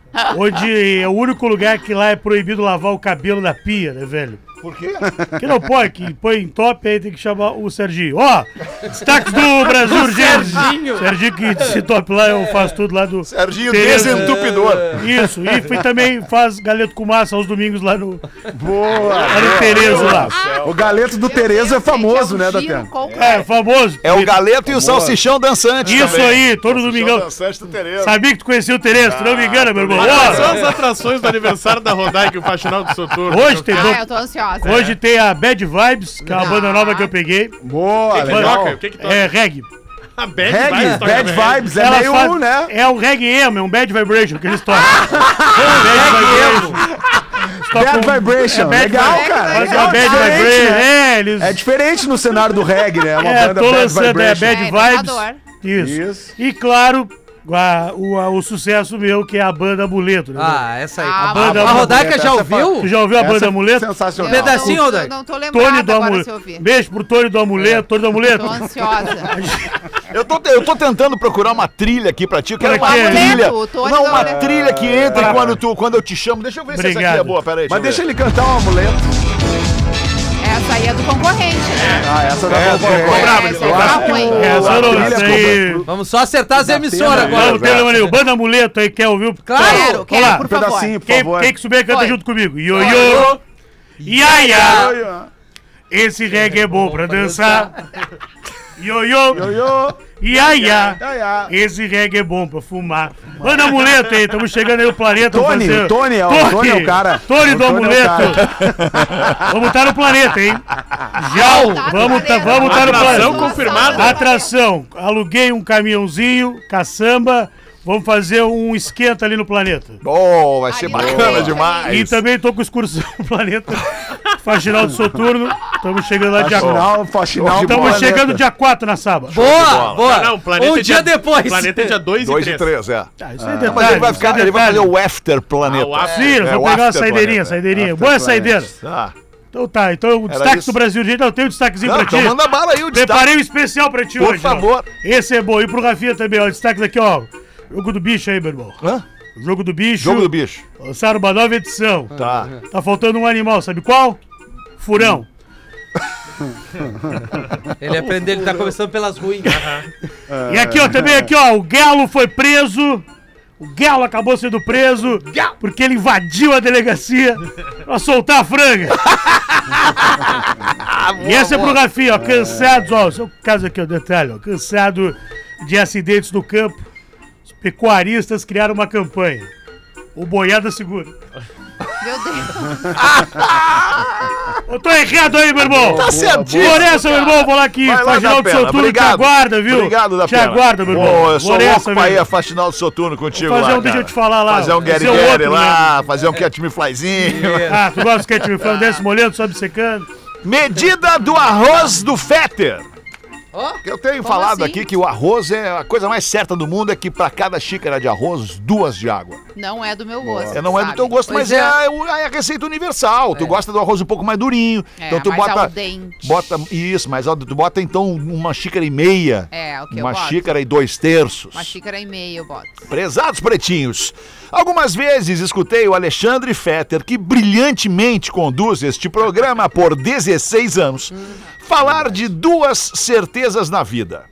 onde é o único lugar que lá é proibido lavar o cabelo na pia, né, velho? Por quê? Que não pode, que põe em top, aí tem que chamar o Serginho. Ó, destaques do Brasil Urgente. Serginho. Serginho que esse top lá, eu faço tudo lá do... Serginho Terezo. Desentupidor. Isso, e fui também faz galeto com massa aos domingos lá no, Boa. lá no Terezo lá. O galeto do Terezo é famoso, né, da Datena? É, famoso. É o galeto e o salsichão dançante. Isso também. aí, todo Salsichão domingão. dançante do Terezo. Sabia que tu conhecia o Terezo, tu não me engana, meu irmão. Quais são Ó, as atrações do aniversário da Rodaica e o Faxinal do Soturno? hoje tem, Ah, do- eu tô ansiosa. hoje tem a Bad Vibes, que é uma Ah. banda nova que eu peguei. Boa, O que legal. toca? O que que toca? É reggae. A Bad Reggae, Vibes toca bad reggae. vibes, é Ela meio, faz- né? É um reggae emo, é um bad vibration que eles tocam. bad vibration. Eles tocam- Bad vibration, é bad legal, vibration. cara. Faz Legal, uma bad diferente, vibration. né? É, eles... É diferente no cenário do reggae, né? Uma É, banda tô bad lançando é, vibration. Bad É, Vibes. inovador. Isso. Isso. E claro, a- o, a- o sucesso meu, que é a banda Amuleto. Né? Ah, essa aí. Ah, a, banda- a Rodaica já essa é fa- ouviu? Tu já ouviu a Essa banda é Amuleto? sensacional. Eu pedacinho, não- Rodaica? eu Não tô Tony lembrada do agora Amuleto. se eu ouvir. Beijo pro Tony do Amuleto, Tony do Amuleto. Tô ansiosa. Eu tô, eu tô tentando procurar uma trilha aqui pra ti. Eu quero Pra uma quê? trilha. Amuleto, o Tony Não, do uma Amuleto. trilha que entre quando, tu, quando eu te chamo. Deixa eu ver se essa aqui é Obrigado. boa. Pera aí, Mas deixa eu ver. ele cantar um amuleto. Essa aí é do concorrente, né? Ah, essa da É, concorrente. ficou bravo, Essa ficou é bravo. bravo, hein? Essa a não, trilha essa ficou- aí... Vamos só acertar as emissoras Datena, agora. Vamos ter uma banda Amuleto aí, quer ouvir? Claro. Quero, Vamos quero, lá. por Um pedacinho, favor. por Quem, favor. quem que souber canta Foi. junto comigo. Ioiô, iaia, esse reggae é bom pra dançar. Ioiô, Ioiô. iaia, Iaia. esse reggae é bom pra fumar. Manda Amuleto aí, estamos chegando aí no planeta. Tony, fazer- o Tony é o- o Tony é o cara. Tony O do Tony é o Amuleto. Vamos estar no planeta, hein? Já, Tá no vamos tá, planeta. vamos estar no Atração planeta. confirmada. Atração, aluguei um caminhãozinho, caçamba, vamos fazer um esquenta ali no planeta. Oh, vai ser Aí, bacana ó. demais. E também tô com excursão no planeta, Faxinal do Soturno. Estamos chegando lá dia Faxinal, faxinal. Estamos planeta. chegando dia quatro na sábado. Boa, boa. Não, não, planeta um é dia depois. Planeta é dia dois dois e e três. três, é. Ah, isso aí é Mas detalhe. ele vai, isso ficar, é ele vai fazer detalhe. o After Planeta. Ah, o After. Sim, nós É, vamos o pegar uma After saideirinha, Planeta. saideirinha. After Boa Planet. saideira. Tá. Então tá, então o Era destaque isso. do Brasil, gente, eu tenho um destaquezinho Não, pra ti. então manda bala aí o destaque. Preparei um especial pra ti Por hoje. ó. favor. Esse é bom. E pro Rafinha também, ó. Destaque daqui, ó. Jogo do bicho aí, meu irmão. Hã? O Jogo do bicho. Jogo do bicho. Lançaram uma nova edição. Tá. Tá faltando um animal, sabe qual? Furão. Ele aprendeu, ele tá começando pelas ruins. E aqui, ó, também aqui, ó, o Galo foi preso. O Galo acabou sendo preso porque ele invadiu a delegacia pra soltar a franga. E essa é pro Rafinha, ó, cansados, ó, o seu caso aqui, ó, detalhe, ó, cansado de acidentes no campo, os pecuaristas criaram uma campanha. O Boiada Segura. Meu Deus. Eu tô errado aí, meu irmão. Tá certinho. Por essa, meu irmão, vou lá aqui. Vai lá, Faxinal do Dapena. Soturno te Obrigado. aguarda, viu? Obrigado, da Te aguarda, meu irmão. Pô, eu sou Por louco essa, pra ir meu a Faxinal do Soturno contigo Vou fazer lá, um, deixa eu cara. te falar lá. Fazer um Esse Gary é o Gary outro, lá, fazer um Cat Me Flyzinho. Ah, tu gosta do sketch me falando, desce molhando, sobe secando. Medida do arroz do Fetter. Ó, Eu tenho Como falado assim? aqui que o arroz é a coisa mais certa do mundo, é que pra cada xícara de arroz, duas de água. Não é do meu gosto. É, não é do sabe? teu gosto, Pois mas é, é. a, é a receita universal. Tu gosta do arroz um pouco mais durinho. É, então tu mais bota. al dente. Bota isso, mas ó, tu bota então uma xícara e meia. É, o que eu Uma boto. xícara e dois terços. Uma xícara e meia eu boto. Prezados pretinhos, algumas vezes escutei o Alexandre Fetter, que brilhantemente conduz este programa por dezesseis anos, falar de duas certezas na vida.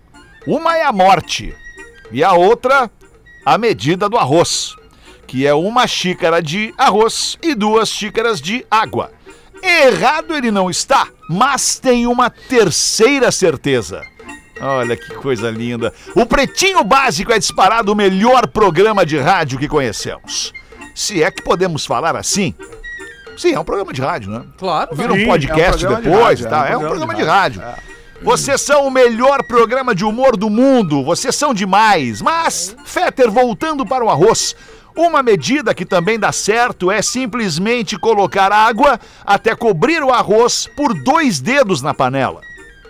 Uma é a morte e a outra, a medida do arroz, que é uma xícara de arroz e duas xícaras de água. Errado ele não está, mas tem uma terceira certeza. Olha que coisa linda. O Pretinho Básico é disparado o melhor programa de rádio que conhecemos. Se é que podemos falar assim. Sim, é um programa de rádio, né? claro. Vira um Sim, podcast é um programa de depois rádio, e tal. É um programa de rádio. É. Vocês são o melhor programa de humor do mundo. Vocês são demais. Mas, Fetter, voltando para o arroz. Uma medida que também dá certo é simplesmente colocar água até cobrir o arroz por dois dedos na panela.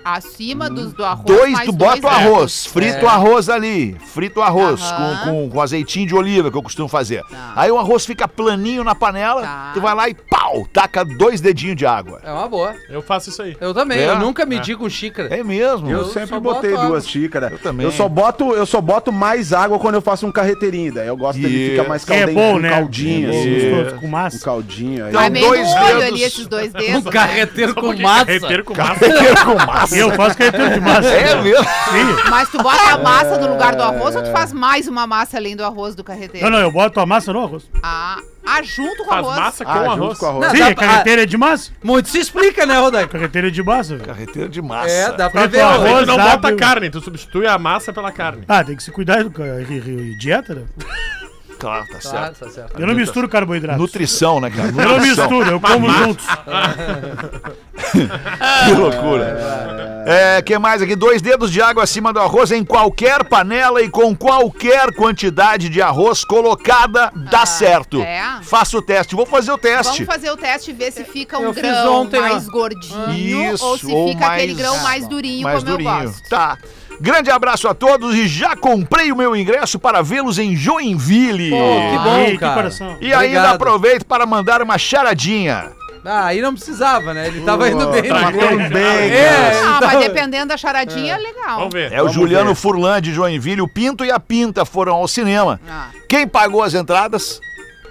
Acima dos do arroz. Dois, mais tu bota o dois arroz, frita É. o arroz ali, frita o arroz Aham. com, com, com azeitinho de oliva que eu costumo fazer. Tá. Aí o arroz fica planinho na panela, Tá. tu vai lá e pau, taca dois dedinhos de água. É uma boa. Eu faço isso aí. Eu também, É? eu nunca medi com xícara. É mesmo? Eu, Eu sempre só botei boto duas água. xícaras. Eu também. Eu só boto, eu só boto mais água quando eu faço um carreteirinho. Daí eu gosto dele Isso. ficar mais Que é caldinho, bom, com né? caldinho, É bom, assim. gostoso, com Um massa. caldinho. Aí. Então, Vai meio dois no olho dedos. ali, esses dois Um dedos. né? carreteiro com Carreteiro massa. com massa. com massa. E eu faço carreteiro de massa. É mesmo? Sim. Mas tu bota a massa no lugar do arroz ou tu faz mais uma massa além do arroz do carreteiro? Não, não, eu boto a massa no arroz. Ah, ah, junto com o Faz arroz. massa com Ah, junto arroz. com arroz. Não, Sim, dá a pra- carreteira é de massa. Muito se explica, né, Rodaico? Carreteira é de massa, velho. Carreteiro de massa. É, dá pra Frita ver. o ó. Mas aí arroz, tu não abre bota o- carne, tu substitui a massa pela carne. Ah, tem que se cuidar do ca- ri- ri- dieta, né? Claro, tá Tá, certo. tá certo. Eu não misturo carboidratos. Nutrição, né, cara? Eu não misturo, eu como juntos. Que loucura. É, que mais aqui? Dois dedos de água acima do arroz em qualquer panela e com qualquer quantidade de arroz colocada, dá Ah, certo. é? Faça o teste. Vou fazer o teste. Vamos fazer o teste e ver se fica um Eu fiz grão ontem, ó. mais gordinho Isso, ou se fica aquele grão mais- mais durinho, mais como durinho. eu gosto. Tá. Grande abraço a todos e já comprei o meu ingresso para vê-los em Joinville. Pô, que bom, Aí, que cara. coração. E ainda Obrigado. aproveito para mandar uma charadinha. Ah, aí não precisava, né? Ele tava indo bem. tá né? indo bem, É, Ah, então- mas dependendo da charadinha, é legal. Vamos ver. É o Vamos Juliano ver. Furlan de Joinville. O Pinto e a Pinta foram ao cinema. Ah, Quem pagou as entradas?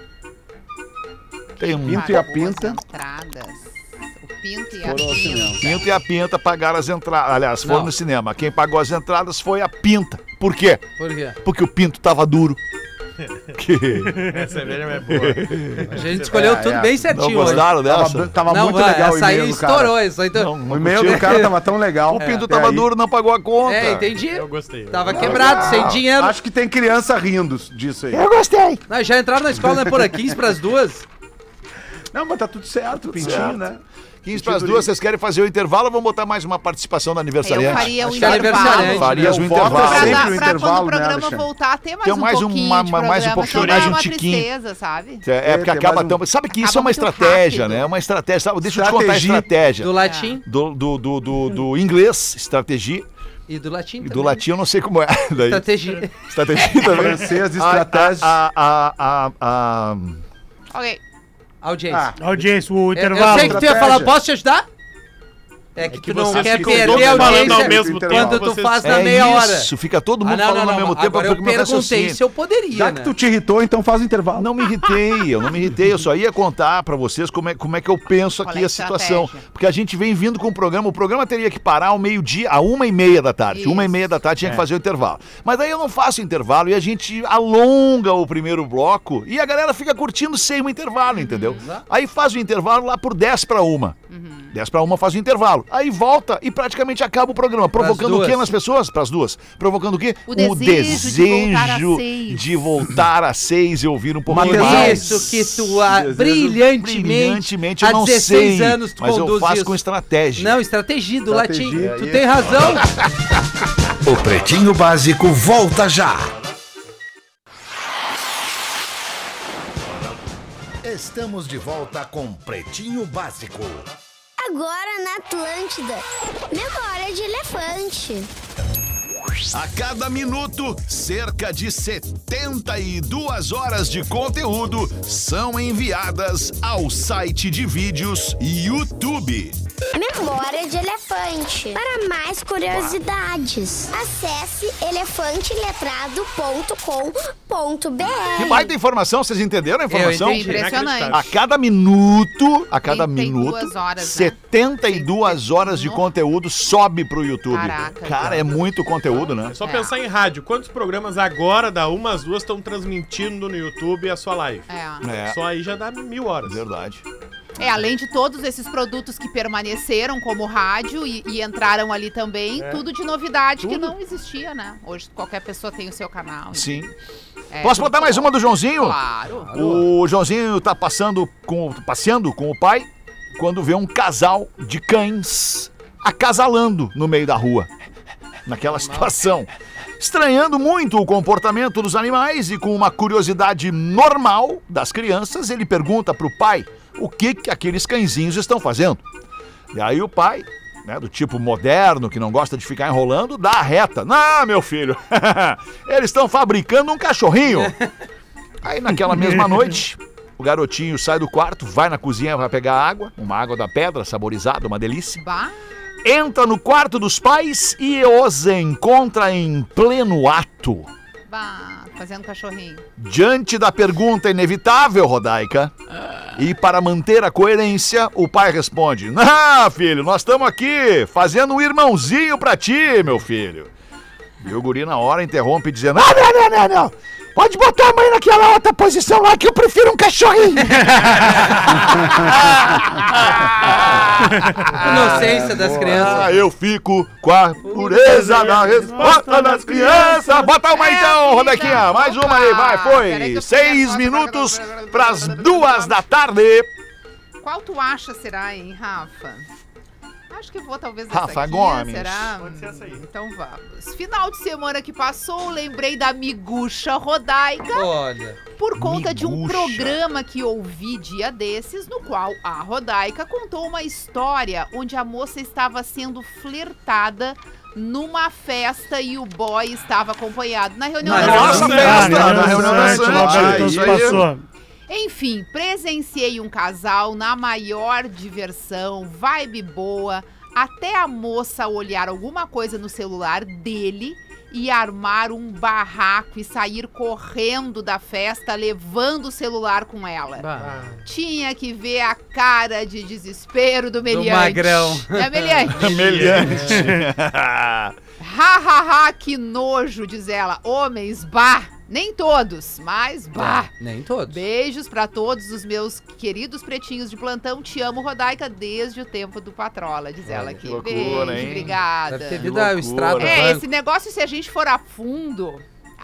Tem um Pinto e a pagou as Pinta. entradas. O Pinto e a Foram ao cinema. Pinta. Pinto e a Pinta pagaram as entradas. Aliás, foram Não. no cinema. Quem pagou as entradas foi a Pinta. Por quê? Por quê? Porque o Pinto tava duro. Que... Essa velha é boa. A gente escolheu É, tudo é. bem Não certinho. gostaram Tava, dessa? tava Não, muito vai, legal o essa aí e-mail do cara. estourou. Isso aí tá- Não, O não e-mail curtiu? do cara tava tão legal. O Pinto É, tava aí- duro, não pagou a conta. É, entendi. Eu gostei. Tava quebrado, sem dinheiro. Acho que tem criança rindo disso aí. Eu gostei. Não, já entraram na escola, né, por aqui, quinze pras duas. Não, mas tá tudo certo, o Pintinho, certo. né? quinze para as duas, vocês querem fazer o intervalo ou vamos botar mais uma participação da Eu aniversariante? faria o Acho que é intervalo. aniversariante. Farias o Eu voto intervalo. Pra, sempre dar- no pra quando intervalo, o né, programa Alexandre? voltar, ter mais Tem um mais um- pouquinho uma- de uma- mais um programa, pouquinho, senão mais é um uma tiquinho. tristeza, sabe? É, é porque tem acaba mais um- tão. Sabe que isso Acaba é uma muito estratégia, rápido. né? É uma estratégia. Sabe? Deixa eu te contar a Estratégia. estratégia. Do latim Do, do, do, do, do inglês, estratégia. e do latim E também. do latim eu não sei como é. Daí, Estratégia. estratégia também. Francês, A- estratégia. A, a, a, a, a- Ok. Audiência. Ah, Audiência, o Eu- Eu intervalo. sei que tu ia falar, posso te ajudar? É que, que tu não vocês quer ficam perder todos a falando audiência ao mesmo tempo, quando tu vocês- faz na é meia hora. isso, fica todo mundo Ah, não, falando não, não, ao mesmo não. tempo. Agora eu porque meu perguntei raciocínio. se eu poderia, já né? que tu te irritou, então faz o intervalo. Não me irritei, eu não me irritei, eu só ia contar pra vocês como é, como é que eu penso Qual aqui é a a situação. estratégia? Porque a gente vem vindo com o programa, o programa teria que parar ao meio-dia, a uma e meia da tarde. Isso. Uma e meia da tarde tinha que fazer o intervalo. Mas daí eu não faço intervalo e a gente alonga o primeiro bloco e a galera fica curtindo sem o intervalo, entendeu? Aí faz o intervalo lá por dez para uma. dez para uma faz o intervalo. Aí volta e praticamente acaba o programa. Provocando o duas. quê nas pessoas? Pras duas. Provocando o quê? O desejo de voltar às seis. de voltar às seis e ouvir um pouco Uma Por mais. isso que tu, ah, Desejo- brilhantemente, Brilhantemente, eu há não dezesseis sei, anos tu mas eu conduz faço isso. com estratégia. Não, estratégia do Estratégia, latim. Tu isso. tem razão. O Pretinho Básico volta já. Estamos de volta com Pretinho Básico. Agora na Atlântida. Memória de elefante. A cada minuto, cerca de setenta e duas horas de conteúdo são enviadas ao site de vídeos YouTube. Memória de elefante. Para mais curiosidades, acesse elefante letrado ponto com ponto b Que r. baita informação, vocês entenderam a informação? Eu É entendi. impressionante. A cada minuto, a cada trinta e duas minuto, horas, né? setenta e duas horas de Nossa. conteúdo sobe pro YouTube. Caraca, Cara, é muito conteúdo, né? É só É. pensar em rádio. Quantos programas agora, da uma às duas, estão transmitindo no YouTube a sua live? É. É, Só aí já dá mil horas. verdade. É, além de todos esses produtos que permaneceram como rádio e, e entraram ali também, É. tudo de novidade que Tudo. não existia, né? Hoje qualquer pessoa tem o seu canal. Sim. É, Posso tudo botar mais bom. uma do Joãozinho? Claro. O Joãozinho tá passando com, passeando com o pai quando vê um casal de cães acasalando no meio da rua. Naquela situação. Estranhando muito o comportamento dos animais e com uma curiosidade normal das crianças, ele pergunta pro pai o que, que aqueles cãezinhos estão fazendo. E aí o pai, né, do tipo moderno, que não gosta de ficar enrolando, dá a reta. Não, meu filho, eles estão fabricando um cachorrinho. Aí naquela mesma noite, o garotinho sai do quarto, vai na cozinha, vai pegar água, uma água da pedra, saborizada, uma delícia. Bah, Entra no quarto dos pais e os encontra em pleno ato. bah, fazendo cachorrinho. Diante da pergunta inevitável, Rodaica, e para manter a coerência, o pai responde: Ah, filho, nós estamos aqui fazendo um irmãozinho pra ti, meu filho. E o guri na hora interrompe dizendo: Ah, não, não, não, não. Pode botar a mãe naquela outra posição lá que eu prefiro um cachorrinho. Inocência das crianças. Ah, eu fico com a pureza da resposta das crianças. Bota uma então, Rodequinha. Mais uma aí, vai, Peraí que foi. eu Seis fiz- minutos pras duas da tarde. Qual tu acha será, hein, Rafa? Acho que vou talvez Rafa essa aqui, Gomes. será? Pode ser essa aí. Então vamos. Final de semana que passou, lembrei da miguxa Rodaica Olha. por conta de um Miguxa. programa que ouvi dia desses, no qual a Rodaica contou uma história onde a moça estava sendo flertada numa festa e o boy estava acompanhado. Na reunião Na das Nossa, reunião amigas. festa, Ah, na reunião da Sante, Sante. Roberto, Isso aí. passou. Enfim, presenciei um casal na maior diversão, vibe boa, até a moça olhar alguma coisa no celular dele e armar um barraco e sair correndo da festa levando o celular com ela. Bah. Tinha que ver a cara de desespero do Meliante. magrão. É, Meliante? Meliante. Ha, ha, ha, que nojo, diz ela. Homens, bah. Nem todos, mas bah. Nem todos. Beijos pra todos os meus queridos pretinhos de plantão. Te amo, Rodaica, desde o tempo do Patrola, diz ela aqui. que loucura, Beijo, hein? obrigada. Deve ter Que vindo o loucura. estrado. É, banco. esse negócio, se a gente for a fundo, a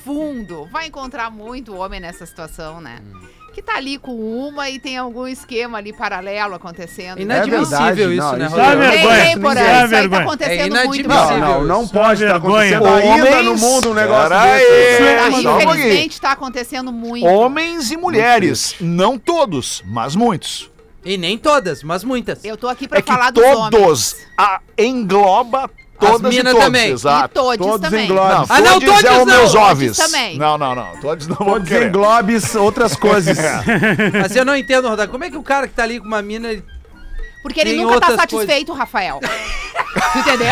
fundo, vai encontrar muito homem nessa situação, né? Que tá ali com uma e tem algum esquema ali paralelo acontecendo. Inadmissível É isso, não, né, isso Dá Rodrigo? vergonha. Tem, tem, porém, Dá isso aí tá vergonha. acontecendo É muito. Não, inadmissível. não, não Só pode estar vergonha. acontecendo ainda Homens- no mundo um negócio Pera desse. aí. Isso é- Só um pouquinho. Infelizmente tá acontecendo muito. Homens e mulheres. Não todos, mas muitos. E nem todas, mas muitas. Eu tô aqui pra É que falar dos todos homens. a, engloba todas e mina todos. também. Exato. E todos, Todos também. englobam. Não, Ah, não, todos todos é o não. meus Todos óvis. também. Não, não, não. Todos não vão Todos querer. englobes outras coisas. Mas eu não entendo, Rodrigo. Como é que o cara que tá ali com uma mina... Ele... Porque ele Tem nunca tá outras satisfeito, Rafael. Tu entendeu?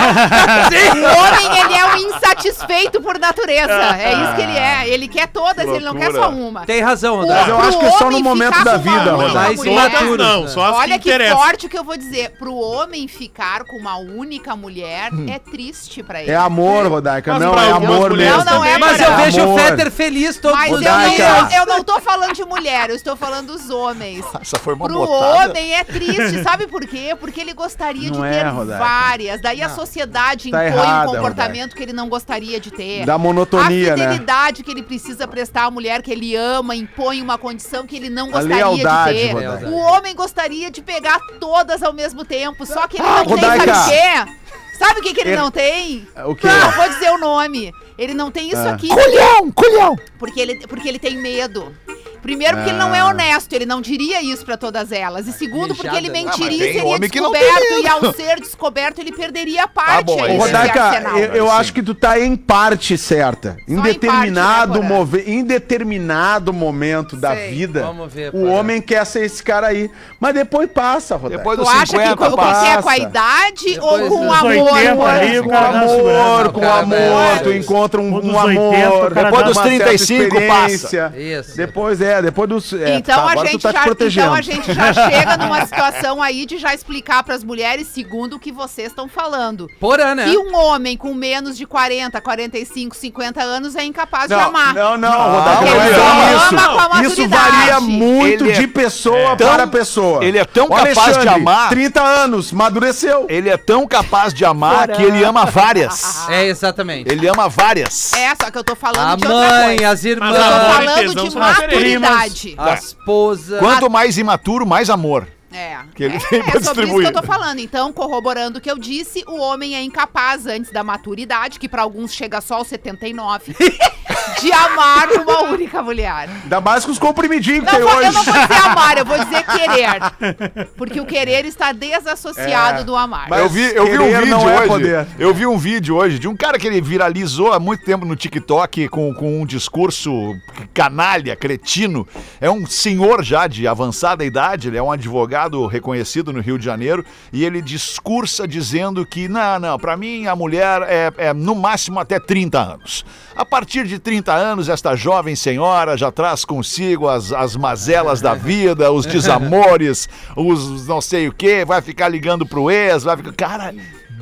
O homem, ele é um insatisfeito por natureza. É isso que ele é. Ele quer todas, ele não quer só uma. Tem razão, O- Rodrigo. Mas eu pro acho que é só no homem momento ficar da com uma vida, única Rodrigo. Mais mulher- imaturo. Não, só as Olha que que interessam. forte o que eu vou dizer. Pro homem ficar com uma única mulher é triste pra ele. É amor, Rodaica. Mas Não, pra é algumas amor mulheres mesmo. Não, não é, Mas Barão. eu vejo o Amor. Fetter feliz todo Mas eu Rodaica. não, eu não tô falando de mulher, eu estou falando dos homens. Essa foi uma Pro botada. homem é triste, sabe por quê? Porque ele gostaria Não de é, ter Rodaica. várias. Daí a sociedade Tá impõe errada, um comportamento que ele não gostaria de ter. Da monotonia, A né? fidelidade que ele precisa prestar à mulher que ele ama impõe uma condição que ele não A gostaria lealdade, de ter. Rodaica. O homem gostaria de pegar todas ao mesmo tempo, só que ele Ah, não tem, Rodaica. sabe o quê? Sabe o que, que ele Ele- não tem? O quê? Não, vou dizer o nome. Ele não tem isso Ah. aqui. Culhão, culhão. Porque ele, porque ele tem medo. Primeiro, porque ele não é Ah. honesto, ele não diria isso pra todas elas. E segundo, porque ele Mijada. Ah, mas mentiria e tem seria homem que não tem descoberto. E medo. ao ser descoberto, ele perderia a parte bom, aí aí Ô, desse Rodaica, arsenal. eu, eu Sim. acho que tu tá em parte certa. Em em determinado, parte, né, Porã? move... em determinado momento da Sei. vida, Vamos ver, o Porã. homem quer ser esse cara aí. Mas depois passa, Rodaica. Depois Tu dos acha que cinquenta, co- o que que é com a passa. idade Depois ou com o dos amor? oitenta ali, o Com cara dá uma amor, segurada. com Cara, amor, velho. tu encontra um, Depois um dos oitenta, amor. o cara Depois dá dos uma trinta e certa cinco experiência. Isso. Depois, é, depois dos... É, Então, tá, a agora tu gente tá te já, protegendo. então a gente já chega numa situação aí de já explicar pras mulheres, segundo o que vocês estão falando. Porã, né? Que um homem com menos de quarenta, quarenta e cinco, cinquenta anos é incapaz de Não, amar. não, não, Não, Rodaica, ele não é só isso. ama com a Isso maturidade. varia muito Ele é de pessoa tão- para pessoa. ele é tão Ô, capaz de Alexandre, amar- trinta anos, amadureceu. Ele é tão capaz de amar que ele ama várias. É, exatamente. Ele ama várias. É, só que eu tô falando A de outra mãe, coisa. as irmãs, Eu tô amor e falando tesão de são diferentes. maturidade. a esposa. Quanto mais imaturo, mais amor. É, Que ele é, tem pra é sobre isso distribuir. que eu tô falando. Então, corroborando o que eu disse, o homem é incapaz antes da maturidade, que pra alguns chega só aos setenta e nove, de amar uma única mulher. Ainda mais com os comprimidinhos que Não, tem vou- hoje. eu não vou dizer amar, eu vou dizer querer. Porque o querer está desassociado É, do amar. mas- eu vi, eu vi um querer vídeo não é hoje. poder. Eu vi um vídeo hoje de um cara que ele viralizou há muito tempo no TikTok com, com um discurso canalha, cretino. É um senhor já de avançada idade, ele é um advogado reconhecido no Rio de Janeiro, e ele discursa dizendo que, não, não, pra mim a mulher é, é no máximo até trinta anos. A partir de trinta anos, esta jovem senhora já traz consigo as, as mazelas da vida, os desamores, os não sei o que, vai ficar ligando pro ex, vai ficar... Cara,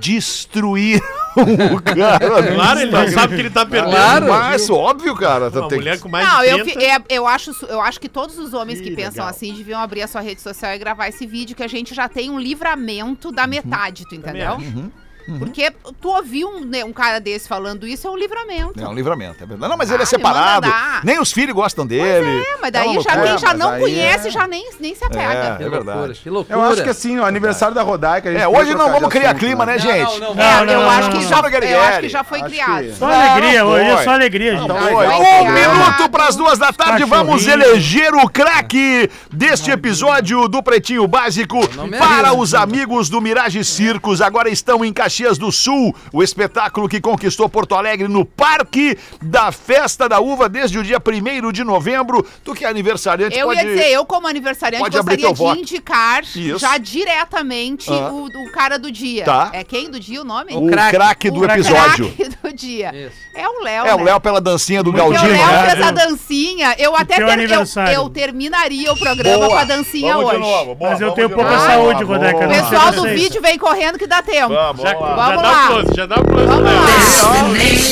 destruir o cara. Claro, ele não sabe que ele tá perdendo. Claro. Mas, óbvio, cara. Uma tem- mulher com mais Não, de eu, trinta... fi- é- eu, acho, su- eu acho que todos os homens que Ih, pensam legal. assim deviam abrir a sua rede social e gravar esse vídeo, que a gente já tem um livramento da metade, tu entendeu? acho. Porque tu ouvir um, né, um cara desse falando isso é um livramento. É um livramento, é verdade. Não, mas ele é Ah, separado. me manda dar. Nem os filhos gostam dele. É, mas É daí uma já, loucura. quem já mas não aí conhece é- já nem, nem se apega. É, Que é loucura, verdade. que loucura. Eu acho que assim, o aniversário da Rodaica... a gente É, podia hoje não trocar vamos de criar assunto, clima, né, Não, gente? não, não. É, Não, eu, não, acho não, que não. já, Só no eu acho Garigueri. que já foi Acho criado. que- Só alegria, não hoje é foi. só alegria, gente. Então Oi, foi. Um Obrigado. minuto para as duas da tarde, vamos Cachorrinho. eleger o craque deste episódio do Pretinho Básico me para arrisco. os amigos do Mirage Circos. Agora estão em Caxias do Sul, o espetáculo que conquistou Porto Alegre no Parque da Festa da Uva desde o dia primeiro de novembro. Tu que é aniversariante, Eu pode... ia dizer, eu como aniversariante pode abrir gostaria teu de voto. indicar Isso. já diretamente Ah. o, o cara do dia. Tá. É quem do dia o nome? O craque. craque do O episódio. craque do dia. Isso. É o Léo, É, o né? Léo pela dancinha do Porque o Galdino, Léo né? fez a dancinha, eu até teu ter- eu, aniversário. eu terminaria o programa com a dancinha Vamos de hoje. novo, boa, Mas eu vamos tenho de pouca novo. saúde, Boa, Rodaica, boa. não O sei pessoal do vocês. vídeo vem correndo que dá tempo. Vamos, Já, vamos já lá. Vamos dá lá. um close, já dá um close. Vamos né? lá.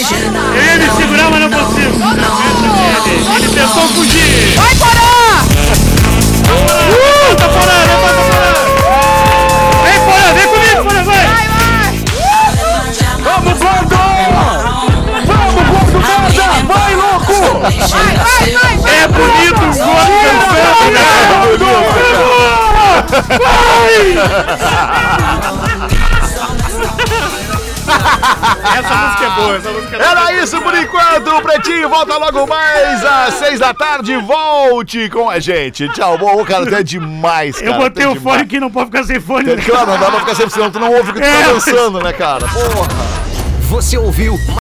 Eu ia me segurar, mas não consigo. Ele tentou fugir. Vai, Porã! Levanta, Porã, levanta, Porã. Vem, Porã, vem comigo, Porã, vai. Vai, vai! Vamos, gordo! Vamos, gordo, nada! Vai, louco! Essa música é boa, essa música é boa. Era isso por enquanto, o Pretinho volta logo mais às seis da tarde, volte com a gente. Tchau, bom, cara, até demais, cara. Eu botei até o demais. fone que não pode ficar sem fone. Claro, não dá pra ficar sempre, senão tu não ouve o que tu É, tá mas- dançando, né, cara? Porra. Você ouviu